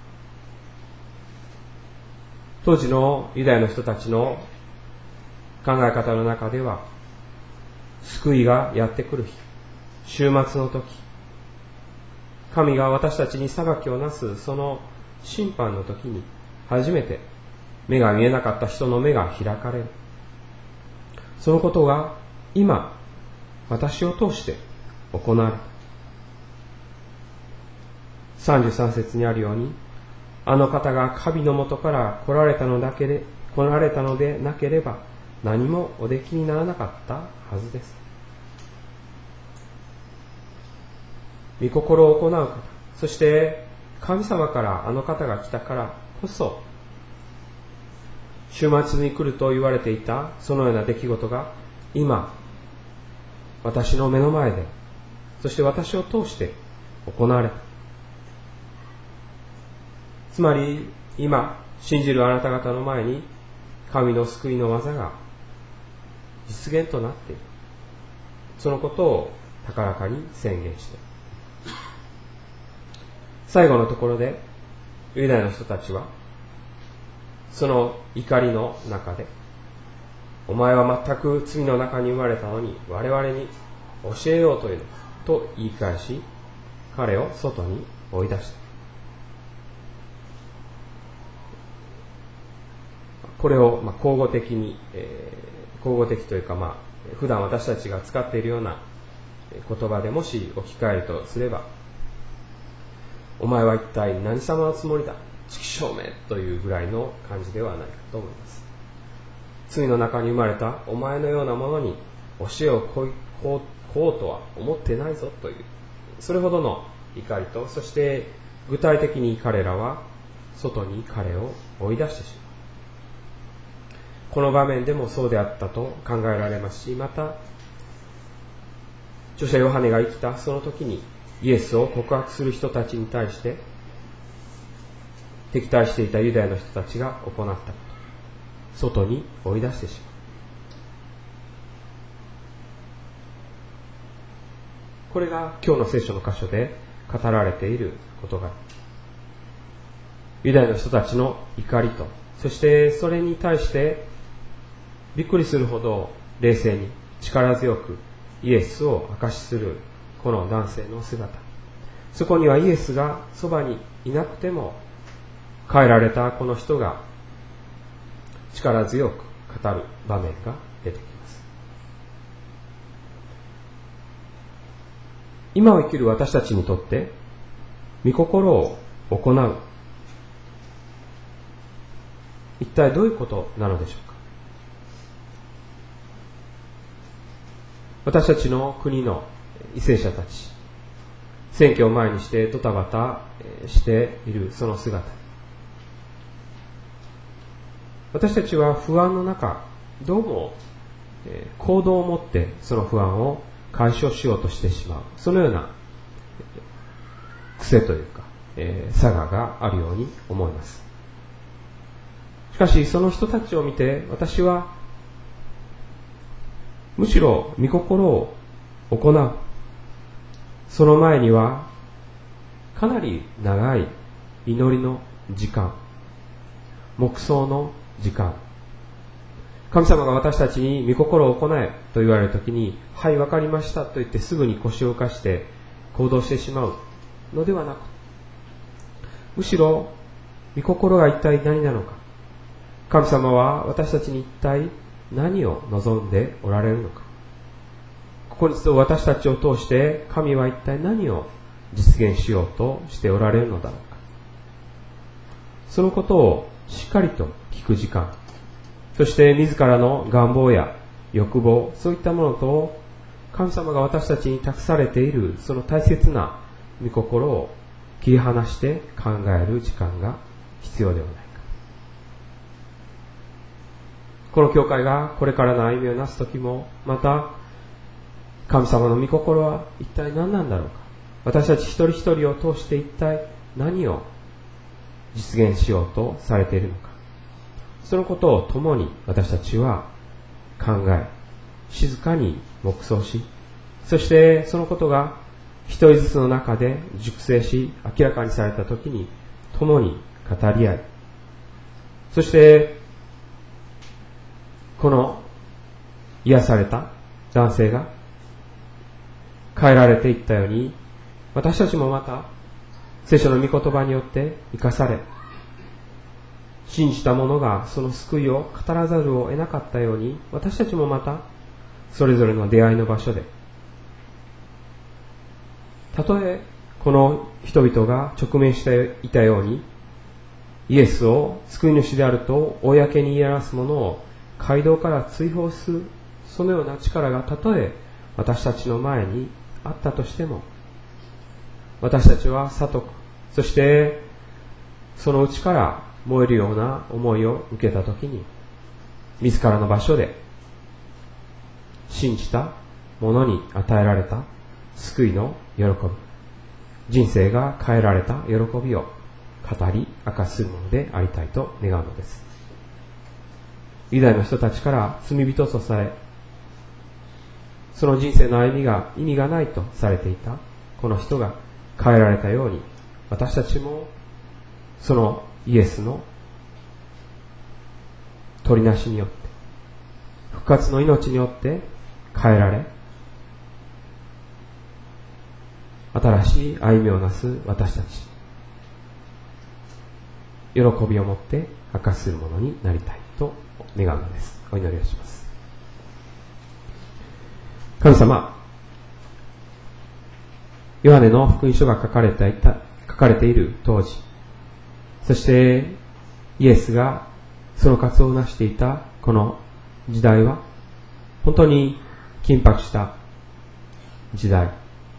当時のユダヤの人たちの考え方の中では、救いがやってくる日、終末の時、神が私たちに裁きをなすその審判の時に初めて目が見えなかった人の目が開かれる。そのことが今私を通して行われる。さんじゅうさん節にあるように、あの方が神のもとから来られたのだけで来られたのでなければ何もおできにならなかったはずです。御心を行う方、そして神様からあの方が来たからこそ、終末に来ると言われていたそのような出来事が今私の目の前で、そして私を通して行われた。つまり今信じるあなた方の前に神の救いの技が実現となっている。そのことを高らかに宣言して、最後のところでユダヤの人たちはその怒りの中で、お前は全く罪の中に生まれたのに我々に教えようというのかと言い返し、彼を外に追い出した。これをまあ口語的に、えー、口語的というか、まあ、普段私たちが使っているような言葉でもし置き換えるとすれば、お前は一体何様のつもりだ、畜生めというぐらいの感じではないかと思います。罪の中に生まれたお前のようなものに教えをこうこうこうとは思ってないぞという、それほどの怒りと、そして具体的に彼らは外に彼を追い出してしまう。 この場面でもそうであったと考えられますし、また著者ヨハネが生きたその時にイエスを告白する人たちに対して敵対していたユダヤの人たちが行ったこと、外に追い出してしまう。これが今日の聖書の箇所で語られている事柄。ユダヤの人たちの怒りと、そしてそれに対してびっくりするほど冷静に力強くイエスを証しするこの男性の姿。そこにはイエスがそばにいなくても変えられたこの人が力強く語る場面が出てきます。今を生きる私たちにとって御心を行う、一体どういうことなのでしょうか。私たちの国の為政者たち、選挙を前にしてドタバタしているその姿、私たちは不安の中、どうも行動を持ってその不安を解消しようとしてしまう、そのような癖というか、えー、差ががあるように思います。しかしその人たちを見て私はむしろ御心を行う、その前にはかなり長い祈りの時間、黙想の時間、神様が私たちに御心を行えと言われるときに、はい、わかりましたと言ってすぐに腰を浮かして行動してしまうのではなく、むしろ御心が一体何なのか、神様は私たちに一体何を望んでおられるのか、ここに集う私たちを通して神は一体何を実現しようとしておられるのだろうか、そのことをしっかりと聞く時間、そして自らの願望や欲望、そういったものと神様が私たちに託されているその大切な御心を切り離して考える時間が必要ではないか。この教会がこれからの歩みをなすときも、また神様の御心は一体何なんだろうか、私たち一人一人を通して一体何を実現しようとされているのか、そのことを共に私たちは考え、静かに黙想し、そしてそのことが一人ずつの中で熟成し明らかにされたときに共に語り合い、そしてこの癒された男性が変えられていったように、私たちもまた聖書の御言葉によって生かされ、信じた者がその救いを語らざるを得なかったように、私たちもまたそれぞれの出会いの場所で、たとえこの人々が直面していたように、イエスを救い主であると公に言い表す者を街道から追放する、そのような力がたとえ私たちの前にあったとしても、私たちは悟く、そしてその内から燃えるような思いを受けたときに、自らの場所で信じた者に与えられた救いの喜び、人生が変えられた喜びを語り明かするものでありたいと願うのです。ユダヤの人たちから罪人とされ、その人生の歩みが意味がないとされていたこの人が変えられたように、私たちもそのイエスの取りなしによって、復活の命によって変えられ、新しい歩みをなす私たち、喜びを持って明かしするものになりたいと願うのです。お祈りをします。神様、ヨハネの福音書が書かれていた、書かれている当時、そしてイエスがその活動をなしていたこの時代は本当に緊迫した時代。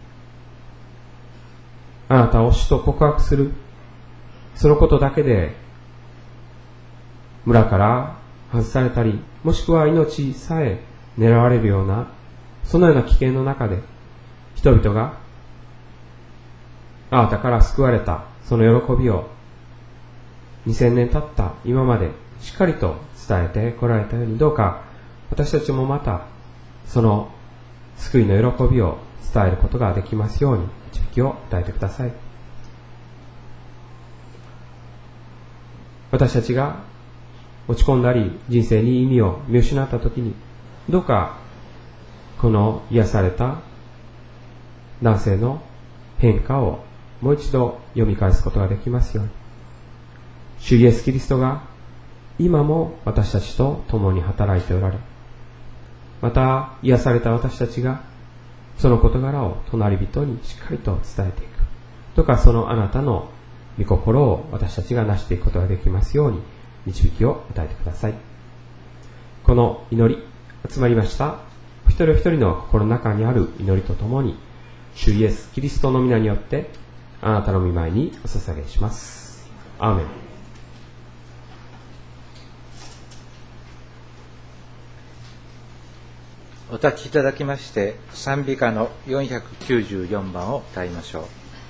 あなたを主と告白する、そのことだけで村から外されたり、もしくは命さえ狙われるような、そのような危険の中で、人々があなたから救われたその喜びをにせんねん経った今までしっかりと伝えてこられたように、どうか私たちもまたその救いの喜びを伝えることができますように導きを与えてください。私たちが落ち込んだり人生に意味を見失ったときに、どうかこの癒された男性の変化をもう一度読み返すことができますように、主イエスキリストが今も私たちと共に働いておられ、また癒された私たちがその事柄を隣人にしっかりと伝えていく。どうかそのあなたの御心を私たちが成していくことができますように導きを与えてください。この祈り、集まりましたお一人お一人の心の中にある祈りとともに、主イエスキリストの皆によってあなたの御前にお捧げします。アーメン。 お立ちいただきまして、賛美歌のよんひゃくきゅうじゅうよんばんを歌いましょう。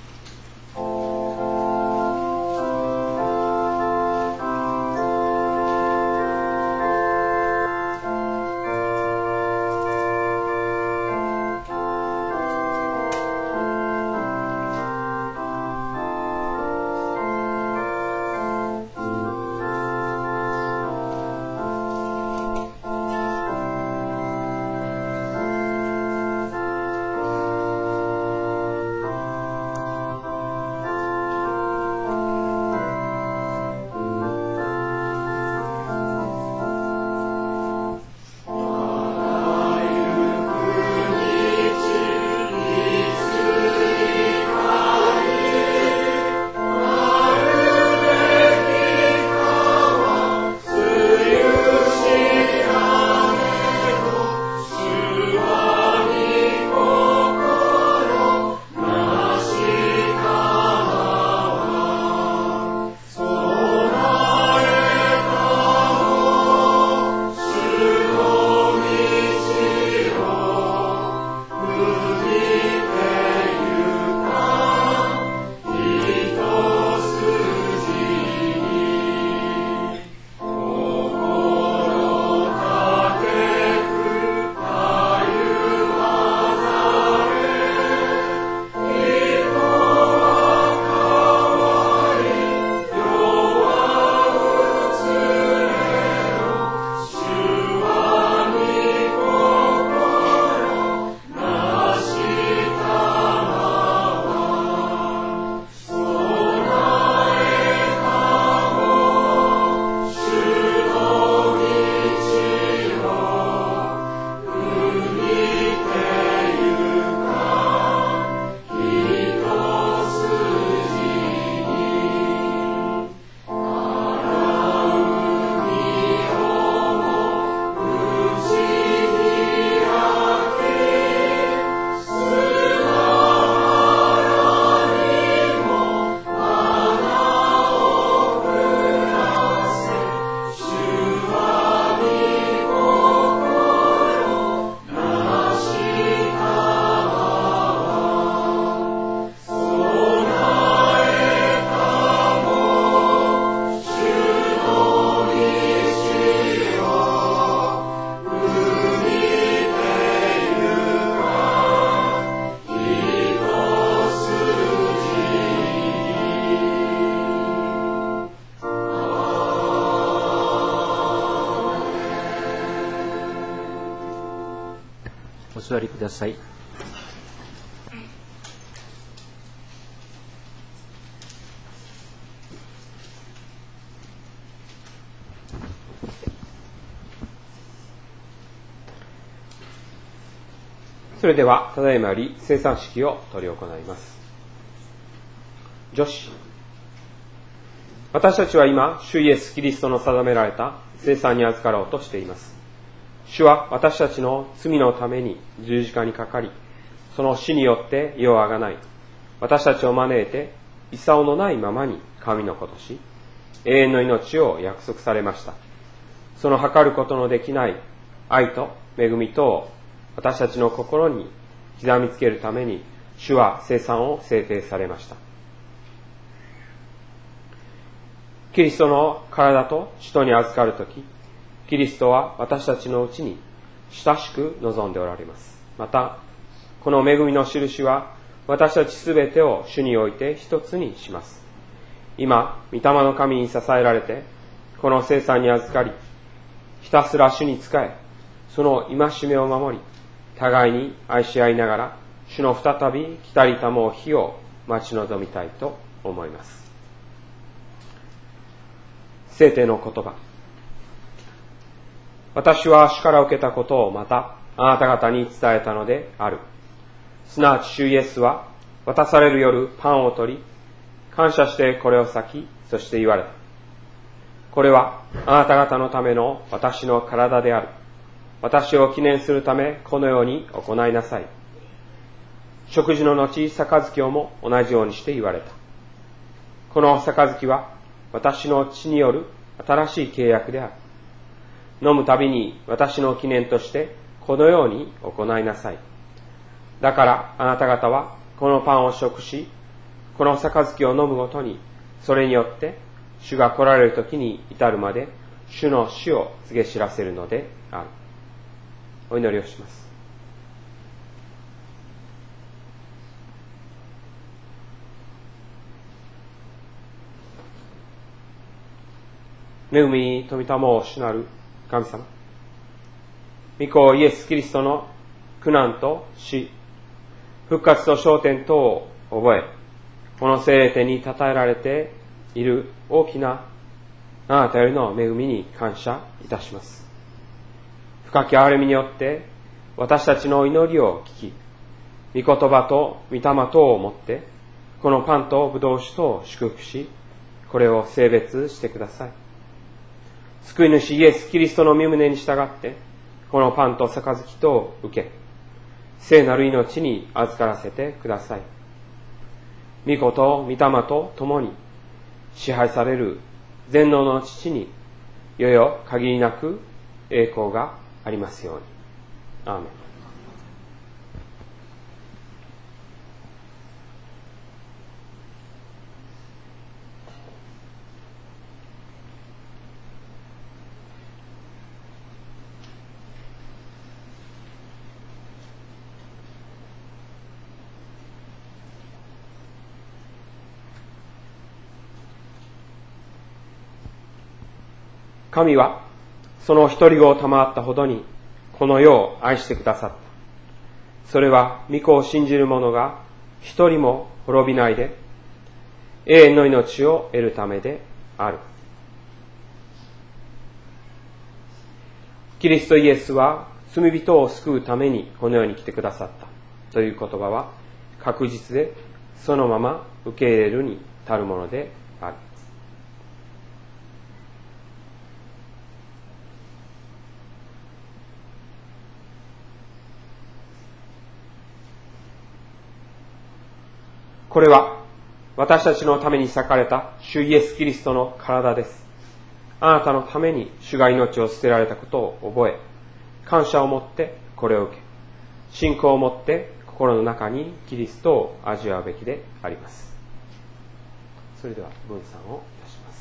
お座りください。 それではただいまより生産式を執り行います。女子、私たちは今主イエスキリストの定められた生産に預かろうとしています。主は私たちの罪のために十字架にかかり、その死によって世をあがない、私たちを招いて功のないままに神の子とし、永遠の命を約束されました。 その測ることのできない愛と恵みとを私たちの心に刻みつけるために、主は聖餐を制定されました。キリストの体と使徒に預かるとき、キリストは私たちのうちに親しく望んでおられます。また、この恵みの印は私たちすべてを主において一つにします。今、御霊の神に支えられて、この聖餐に預かり、ひたすら主に仕え、その戒めを守り、互いに愛し合いながら、主の再び来たりたもう日を待ち望みたいと思います。聖典の言葉。私は主から受けたことをまたあなた方に伝えたのである。すなわち主イエスは渡される夜パンを取り、感謝してこれを裂き、そして言われた。これはあなた方のための私の体である。私を記念するためこのように行いなさい。食事の後、杯をも同じようにして言われた。この杯は私の血による新しい契約である。飲むたびに私の記念としてこのように行いなさい。だからあなた方はこのパンを食し、この杯を飲むごとに、それによって主が来られる時に至るまで主の死を告げ知らせるのである。お祈りをします。恵み富玉を主なる神様、御子イエス・キリストの苦難と死、復活と昇天等を覚え、この聖霊典に称えられている大きなあなたよりの恵みに感謝いたします。深き憐れみによって私たちの祈りを聞き、御言葉と御霊等をもって、このパンと葡萄酒とを祝福し、これを聖別してください。救い主イエス・キリストの御胸に従って、このパンと杯とを受け、聖なる命に預からせてください。御子と御霊と共に支配される全能の父に、よよ限りなく栄光がありますように。アーメン。神はその一人子を賜ったほどにこの世を愛してくださった。それは御子を信じる者が一人も滅びないで永遠の命を得るためである。キリストイエスは罪人を救うためにこの世に来てくださったという言葉は確実で、そのまま受け入れるに足るものである。これは私たちのために裂かれた主イエス・キリストの体です。あなたのために主が命を捨てられたことを覚え、感謝を持ってこれを受け、信仰を持って心の中にキリストを味わうべきであります。それでは分散をいたします。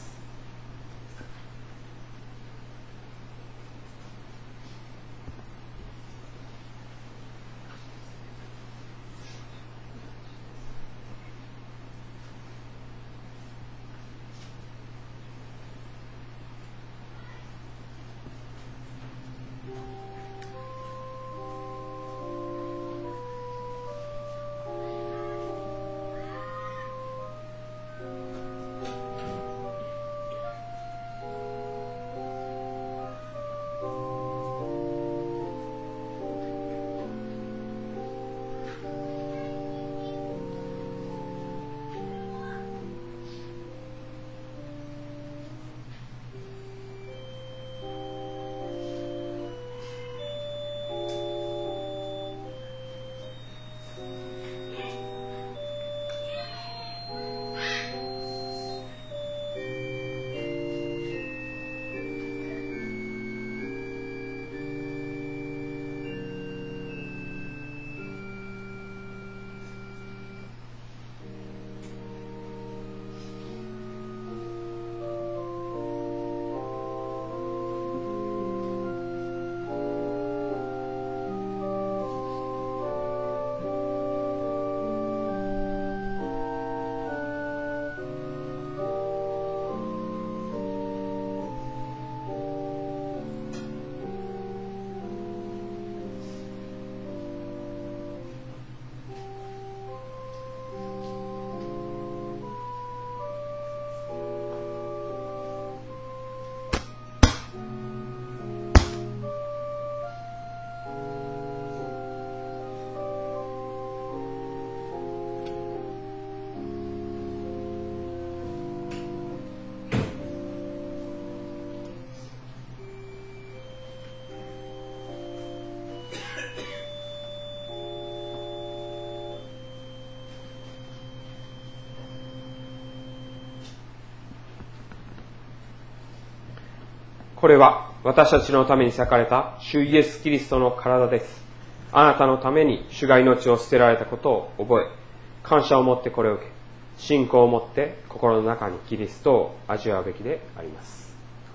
これは私たちのために裂かれた主イエス・キリストの体です。あなたのために主が命を捨てられたことを覚え、感謝を持ってこれを受け、信仰を持って心の中にキリストを味わうべきであります。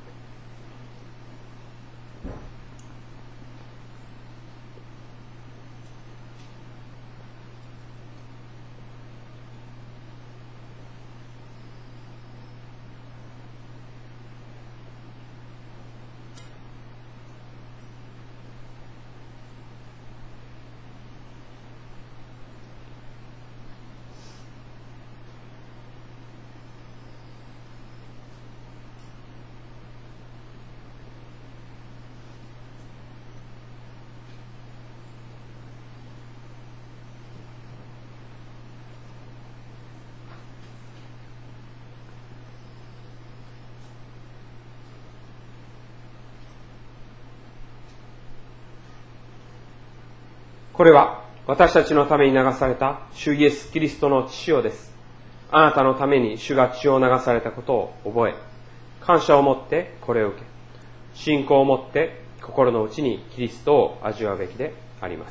これは私たちのために流された主イエス・キリストの血潮です。あなたのために主が血を流されたことを覚え、感謝を持ってこれを受け、信仰を持って心の内にキリストを味わうべきであります。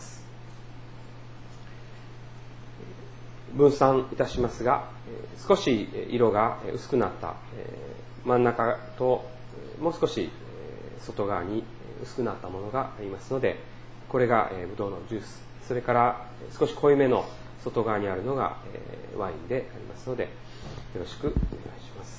分散いたしますが、少し色が薄くなった真ん中ともう少し外側に薄くなったものがありますので、これがブドウのジュース、それから少し濃いめの外側にあるのがワインでありますので、よろしくお願いします。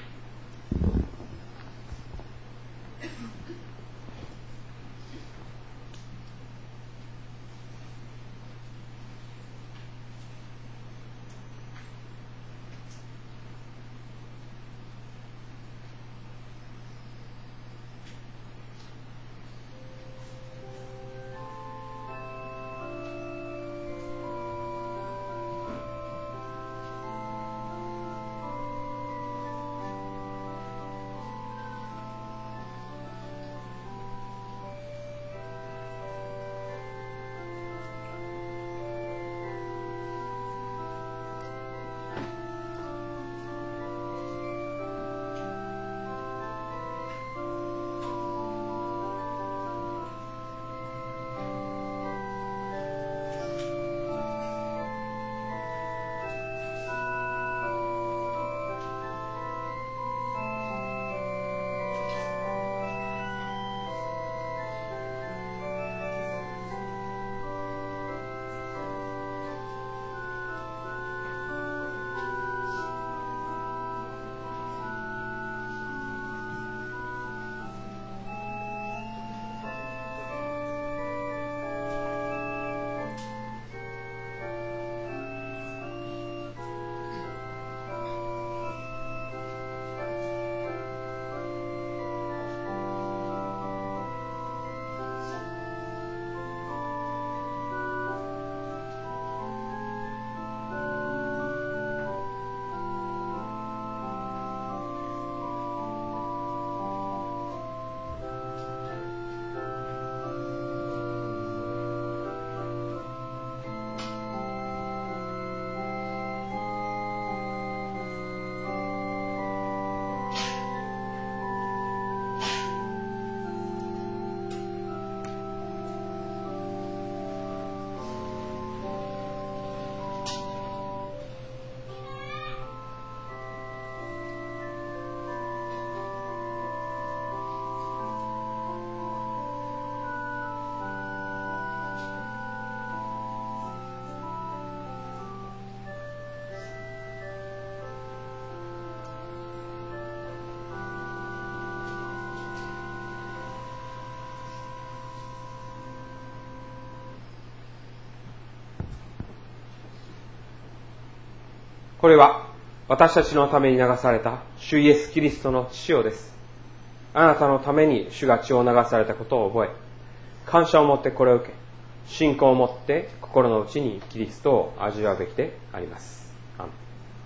これは私たちのために流された主イエス・キリストの血潮です。あなたのために主が血を流されたことを覚え、感謝を持ってこれを受け、信仰を持って心の内にキリストを味わうべきであります。アーメン。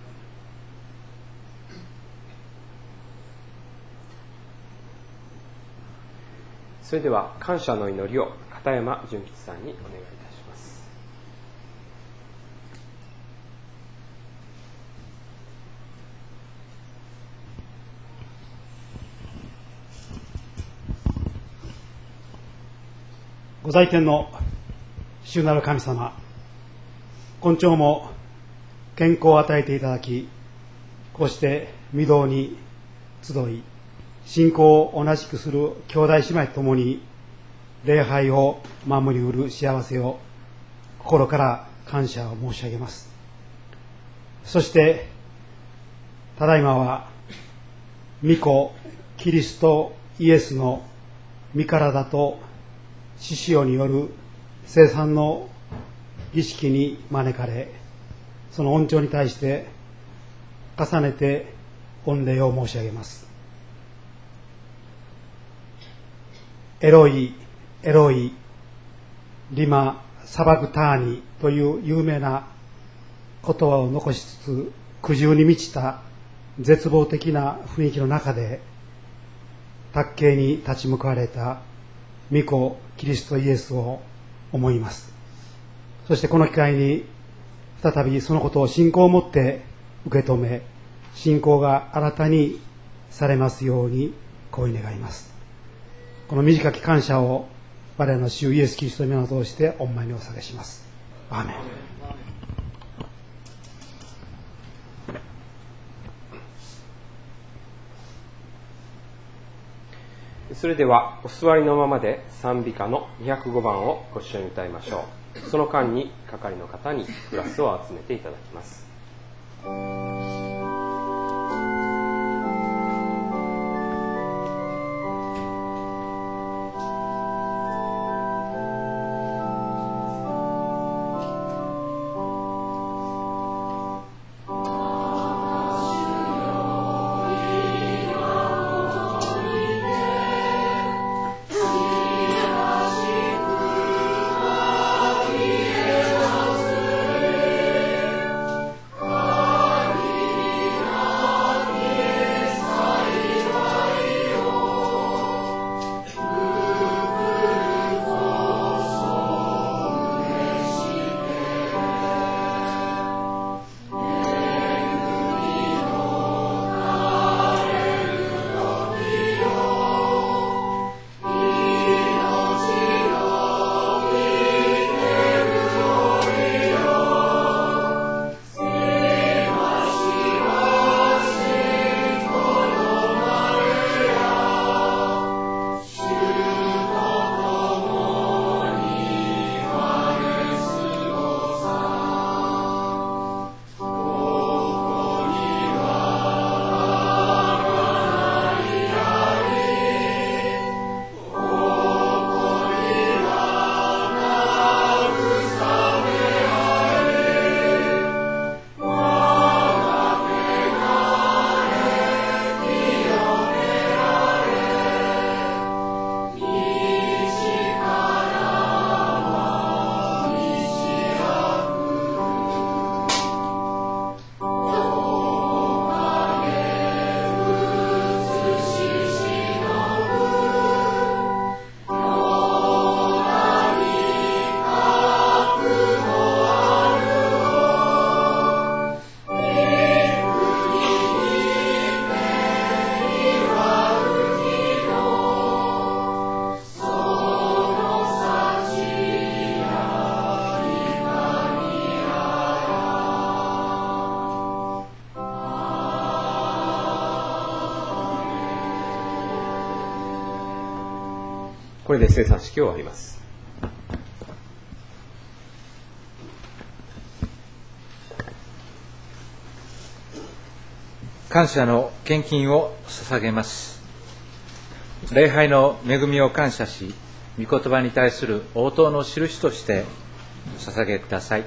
それでは感謝の祈りを片山純吉さんにお願いいたします。 ご在天の主なる神様、今朝も健康を与えていただき、こうして御堂に集い、信仰を同じくする兄弟姉妹ともに礼拝を守りうる幸せを心から感謝を申し上げます。そしてただいまは御子キリストイエスの御体と死死による聖餐の儀式に招かれ、その恩寵に対して重ねて御礼を申し上げます。エロイエロイリマサバグターニという有名な言葉を残しつつ、苦渋に満ちた絶望的な雰囲気の中で卓形に立ち向かわれた御子キリストイエスを思います。そしてこの機会に再びそのことを信仰を持って受け止め、信仰が新たにされますようにこう願います。この短き感謝を我らの主イエスキリストの皆を通して御前にお捧げします。アーメン。 それではお座りのままで賛美歌のにひゃくごばんをご一緒に歌いましょう。その間に係の方にグラスを集めていただきます。これで生産式を終わります。 感謝の献金を捧げます。礼拝の恵みを感謝し、御言葉に対する応答の印として捧げください。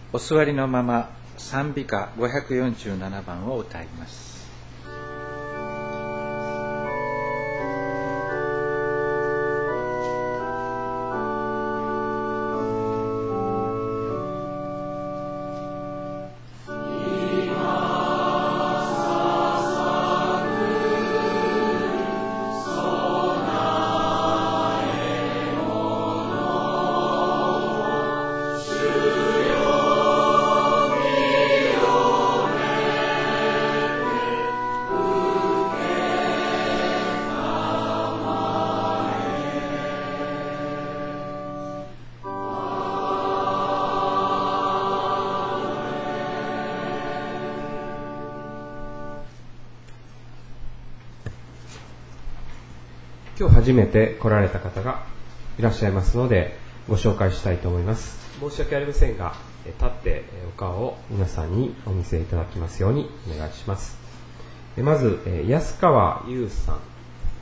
お座りのまま賛美歌ごひゃくよんじゅうななばんを歌います。 今日初めて来られた方がいらっしゃいますのでご紹介したいと思います。申し訳ありませんが、立ってお顔を皆さんにお見せいただきますようにお願いします。まず安川優さん、よ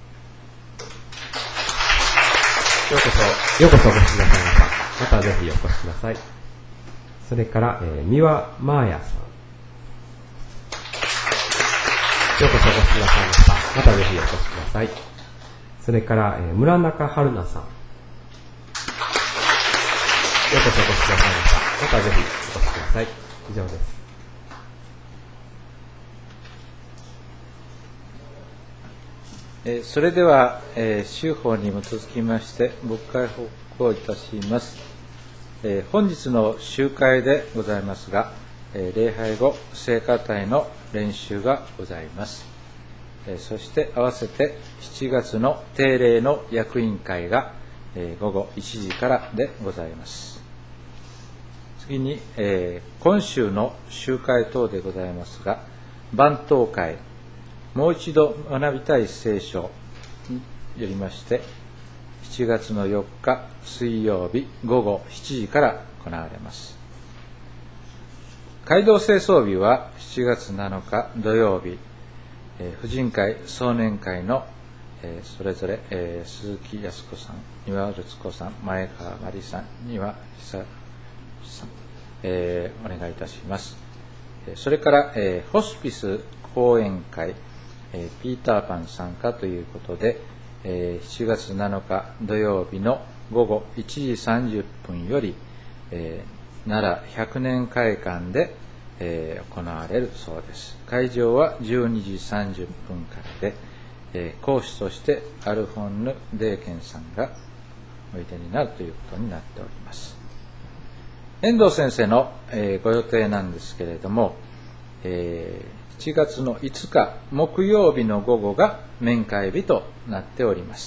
うこそようこそお越しくださいました。またぜひお越しください。それから三輪マーヤさん、ようこそお越しくださいました。またぜひお越しください。それから、えー、村中春菜さん、ようこそお越しくださいました。またぜひお越しください。以上です。 えー、それでは、えー、州法に基づきまして牧会報告をいたします。えー、本日の集会でございますが、えー、礼拝後聖歌隊の練習がございます。そして合わせてしちがつの定例の役員会がごごいちじからでございます。次に、えー、今週の集会等でございますが、番頭会、もう一度学びたい聖書によりまして、しちがつのよっか水曜日ごごしちじから行われます。街道清掃日はしちがつなのか土曜日、えー、婦人会壮年会の、えー、それぞれ、えー、鈴木康子さん、丹羽律子さん、前川真理さん、丹羽久さん、えー、お願いいたします。それから、えー、ホスピス講演会、えー、ピーターパン参加ということで、えー、しちがつなのか土曜日のごごいちじさんじゅっぷんより、えー、奈良ひゃくねん会館でえー、行われるそうです。会場はじゅうにじさんじゅっぷんからで、えー、講師としてアルフォンヌ・デーケンさんがおいでになるということになっております。遠藤先生の、えー、ご予定なんですけれども、えー、しちがつのいつか木曜日の午後が面会日となっております。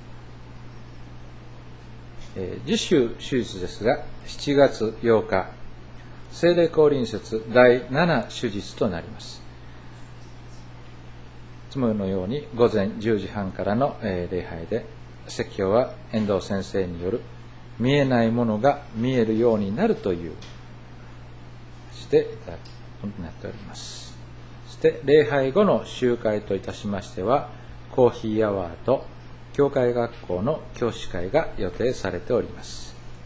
えー、次週手術ですが、しちがつようか聖霊降臨節だいなな手術となります。いつものように午前じゅうじはんからの礼拝で、説教は遠藤先生による見えないものが見えるようになるというしていただくことになっております。そして礼拝後の集会といたしましては、コーヒーアワーと教会学校の教師会が予定されております。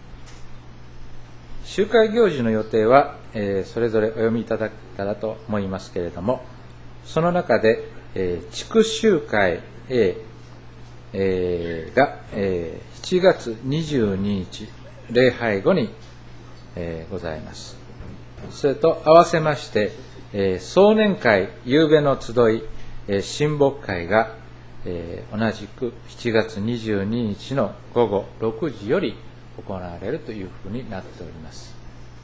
集会行事の予定は、えー、それぞれお読みいただけたらと思いますけれども、その中で、えー、地区集会 A、えー、が、えー、しちがつにじゅうににち礼拝後に、えー、ございます。それと合わせまして、えー、壮年会夕べの集い、えー、親睦会が、えー、同じくしちがつにじゅうににちのごごろくじより行われるというふうになっております。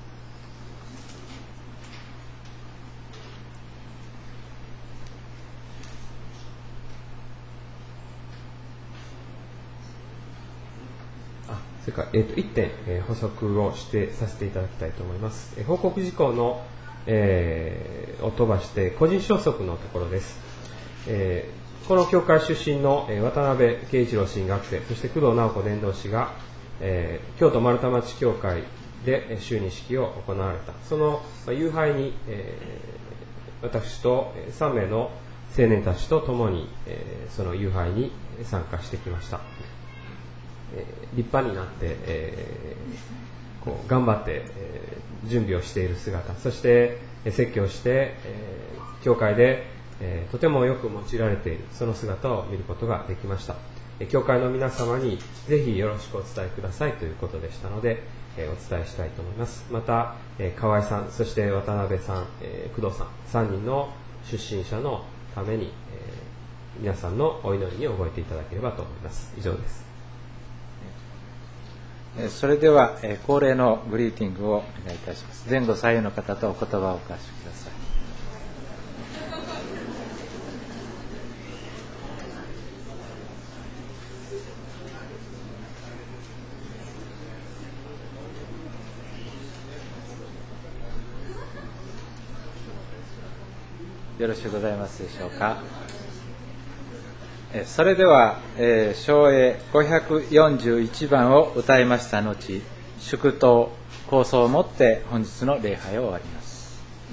あ、それから、えー、といってん、えー、補足をしてさせていただきたいと思います。えー、報告事項の、えー、を飛ばして個人消息のところです。えー、この教会出身の、えー、渡辺圭一郎神学生、そして工藤直子伝道師がえー、京都丸太町教会で就任式を行われた。その夕拝に、えー、私とさんめいの青年たちと共に、えー、その夕拝に参加してきました。えー、立派になって、えー、 こう頑張って、えー、準備をしている姿、そして説教して、えー、教会で、えー、とてもよく用いられているその姿を見ることができました。教会の皆様にぜひよろしくお伝えくださいということでしたので、えー、お伝えしたいと思います。また、えー、河合さん、そして渡辺さん、えー、工藤さん、さんにんの出身者のために、えー、皆さんのお祈りに覚えていただければと思います。以上です。 それでは恒例のグリーティングをお願いいたします。前後左右の方とお言葉をお交わしください。よろしゅうございますでしょうか。それでは、えー、唱詠ごひゃくよんじゅういちばんを歌いました後、祝祷、構想をもって本日の礼拝を終わります。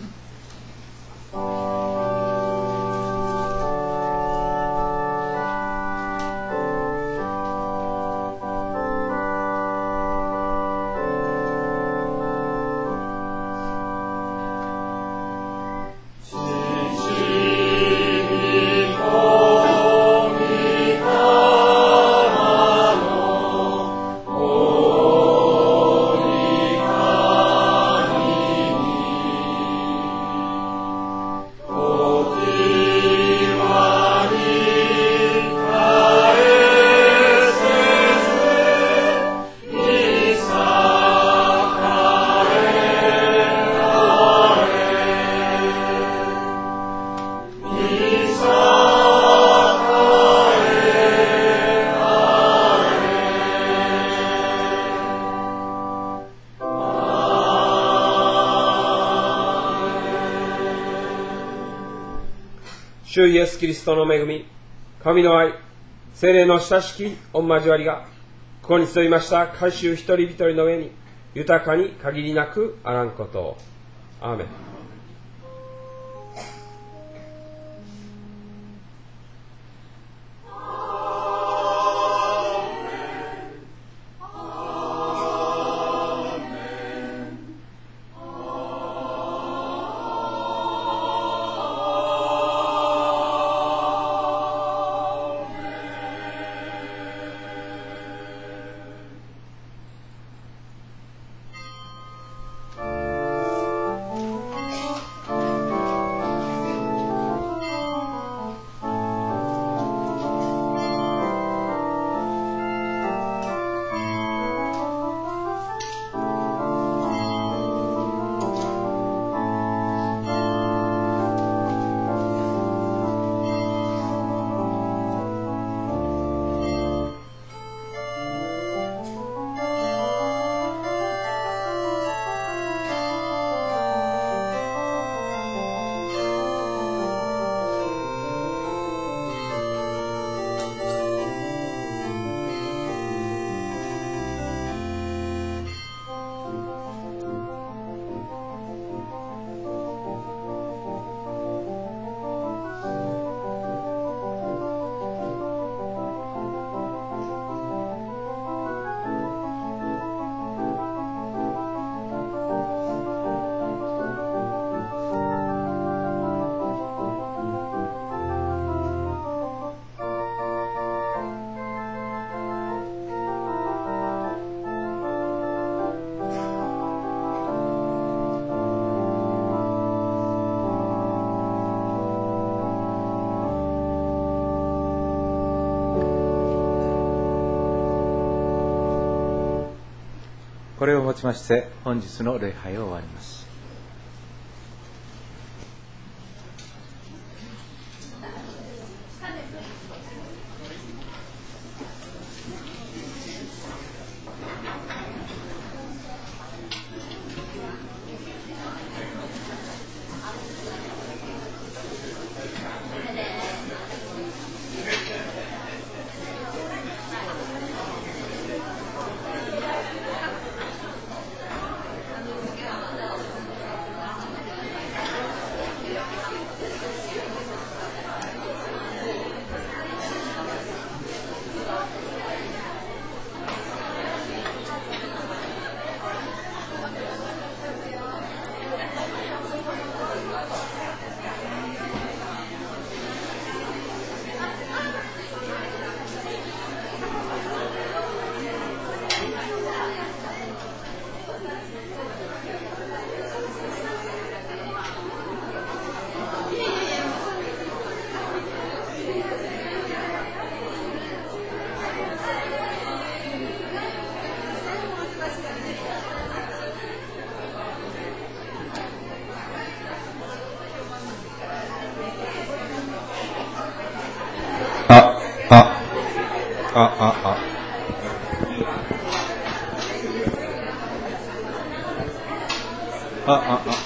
主イエスキリストの恵み、神の愛、聖霊の親しき御交わりが、ここに集いました改宗一人一人の上に豊かに限りなくあらんことを。アーメン。これをもちまして本日の礼拝を終わります。 あ、あ、あ。あ、あ、あ。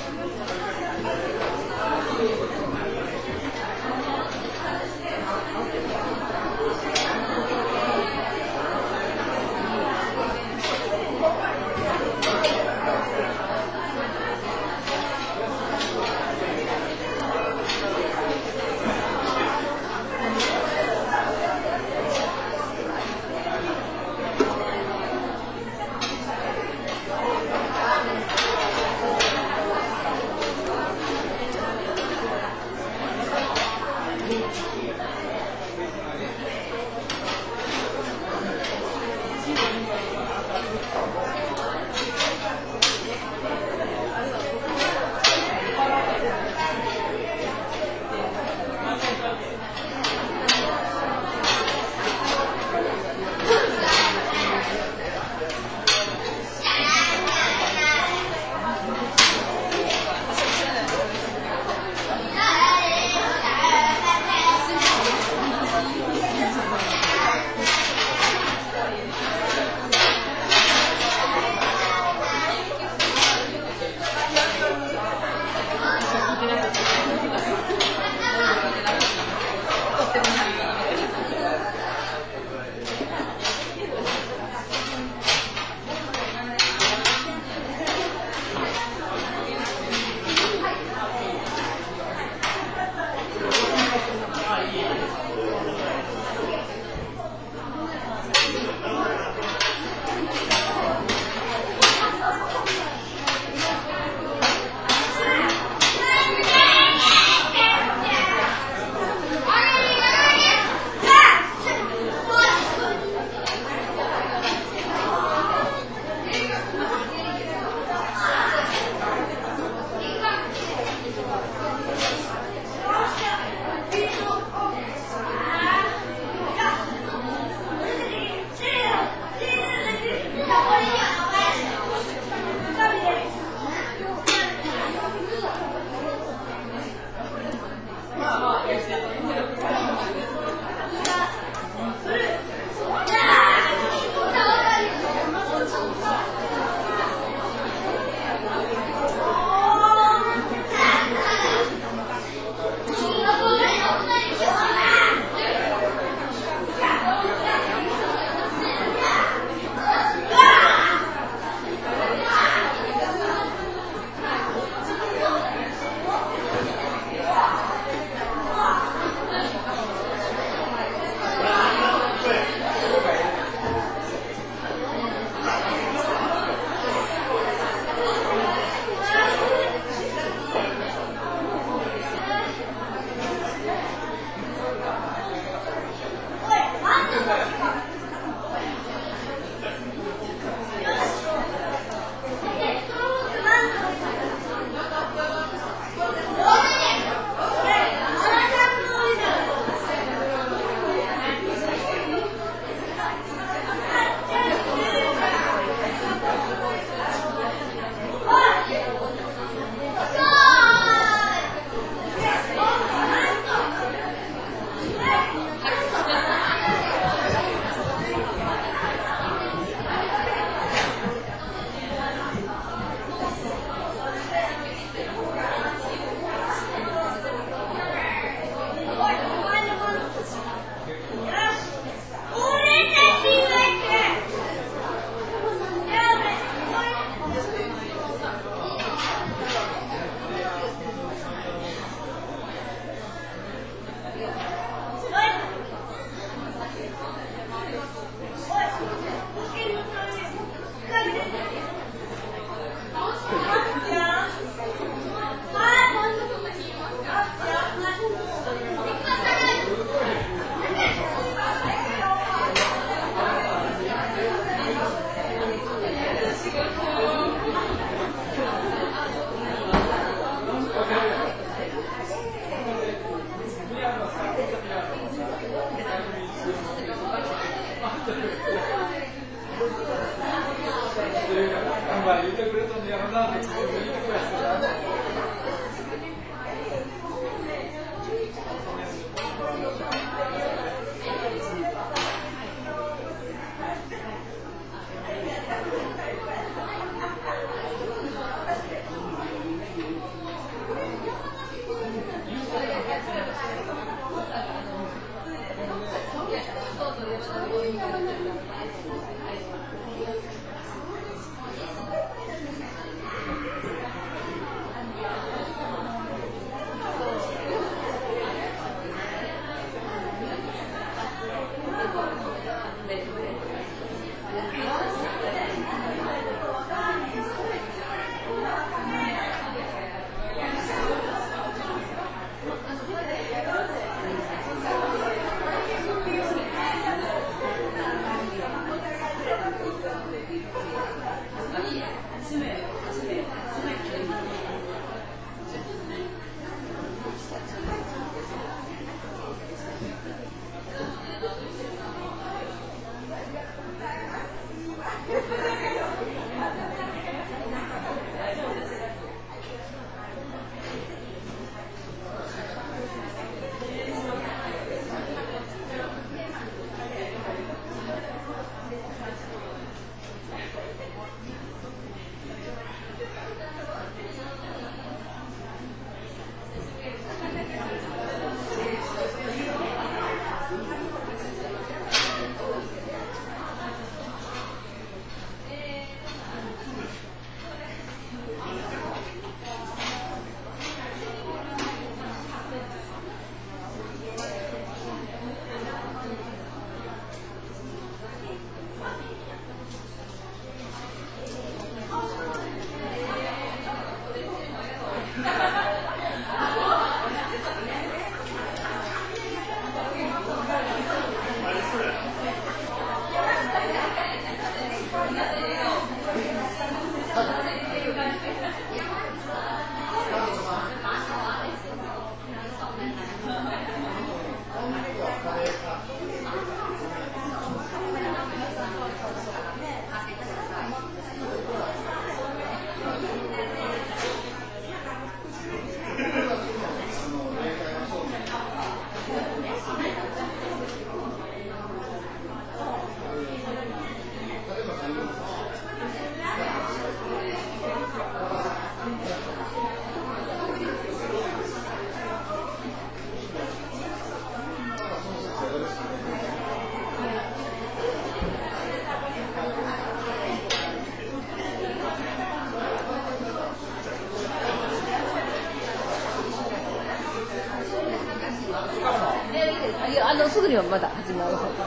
のすぐにはまだ始まる方かな。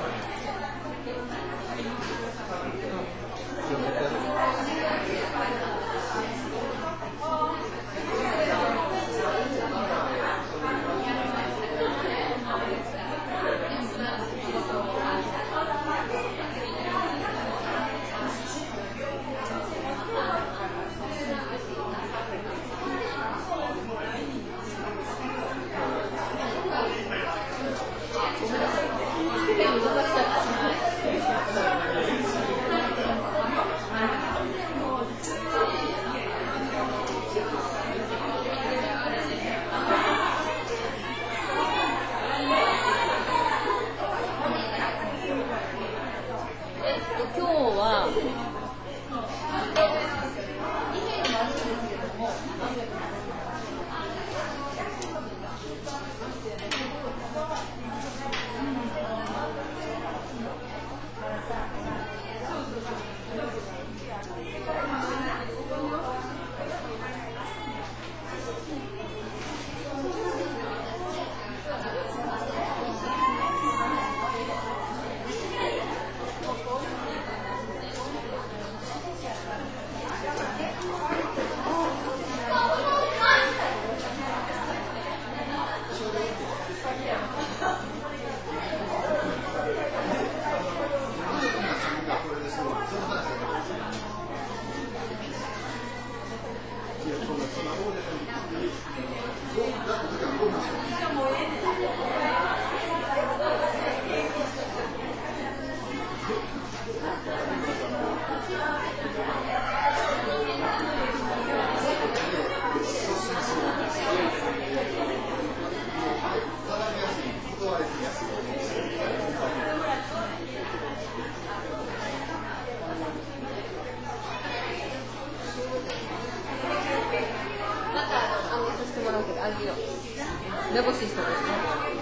目星してますね。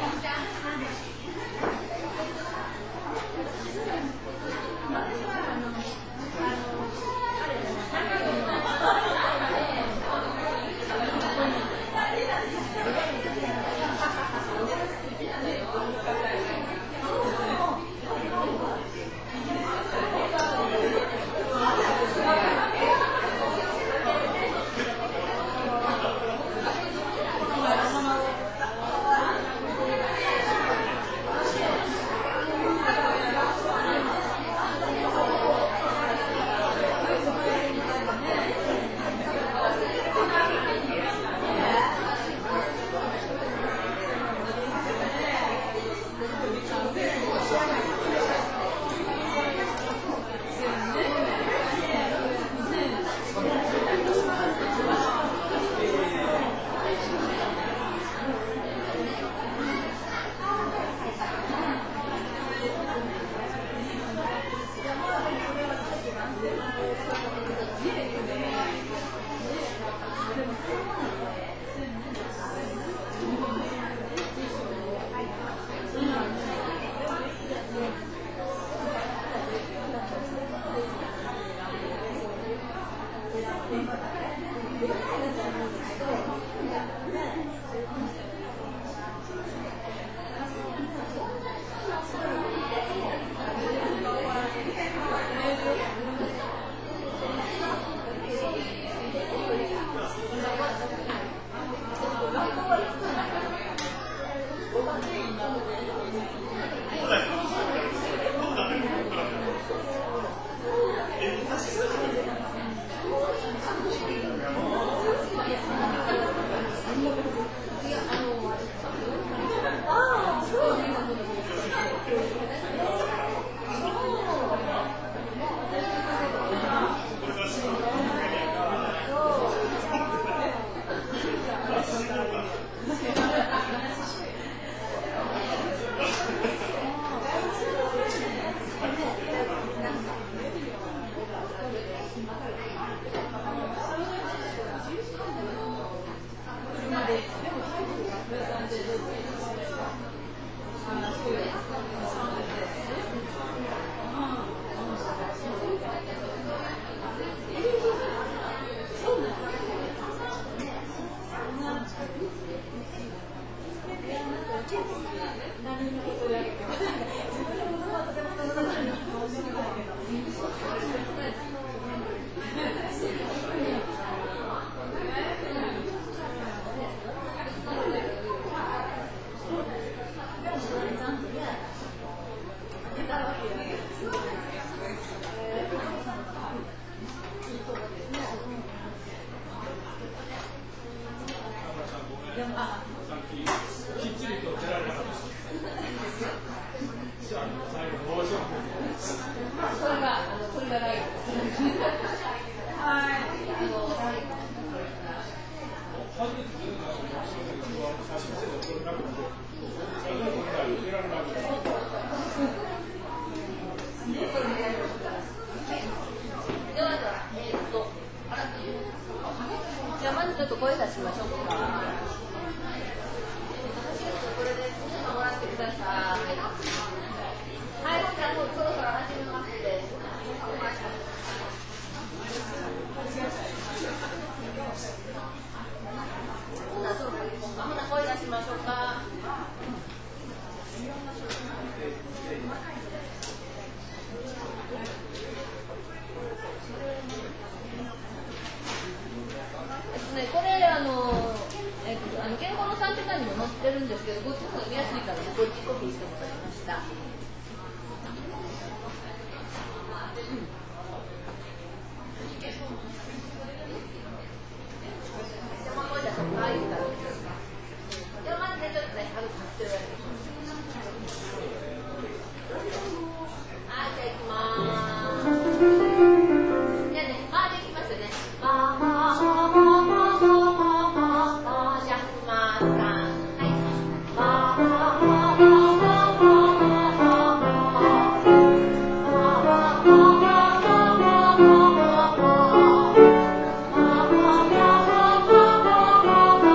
ってるんですけど、こっちの方が見やすいからね、こっちコピーしてもらいました。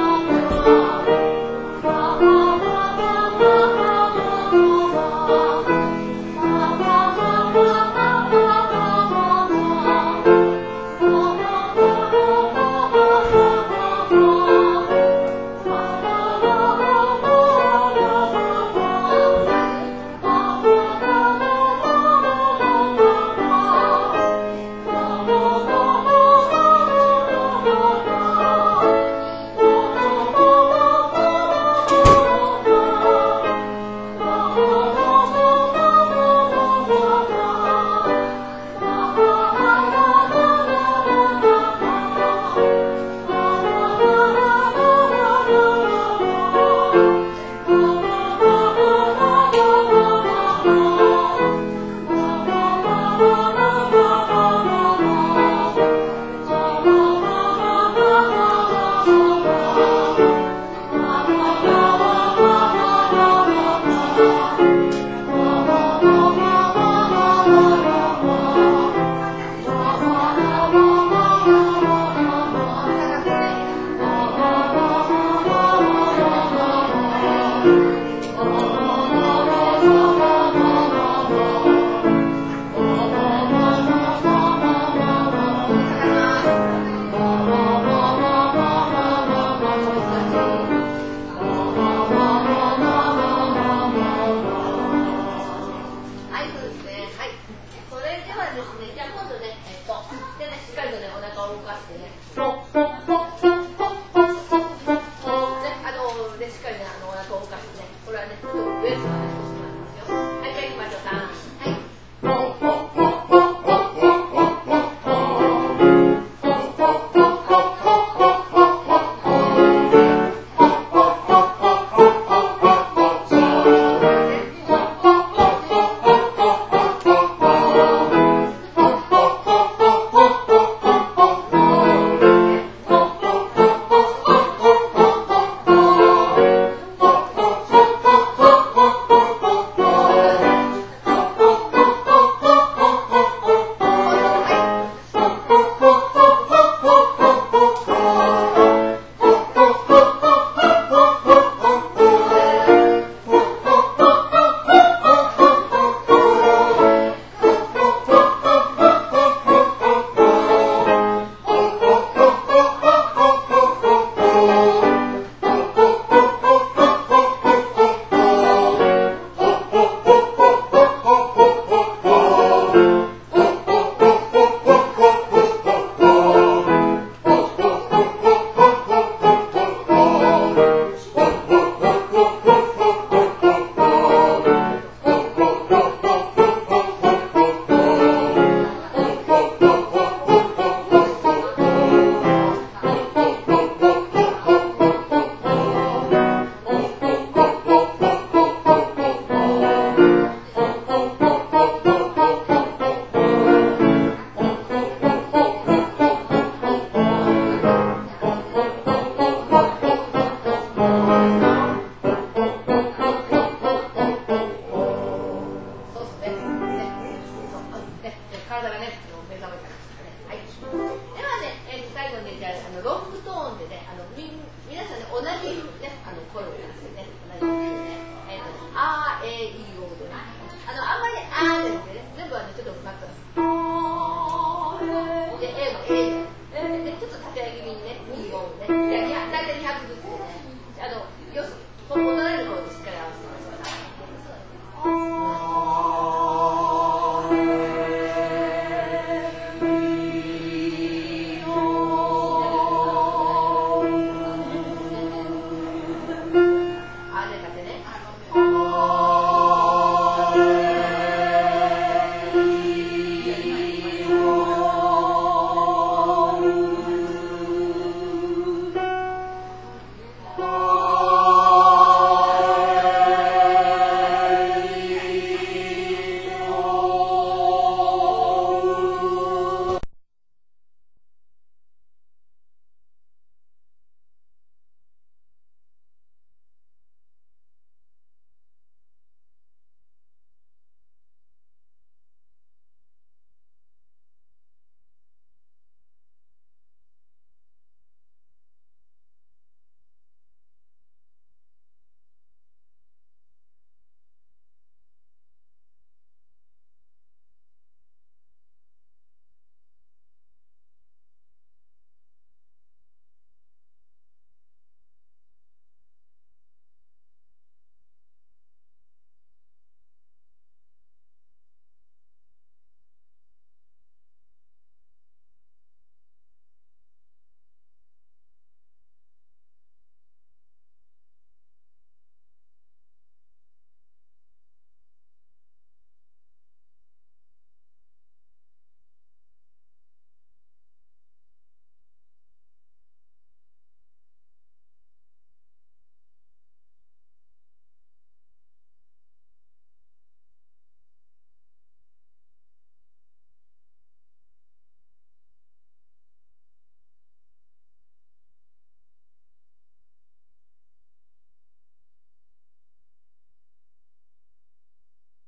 Oh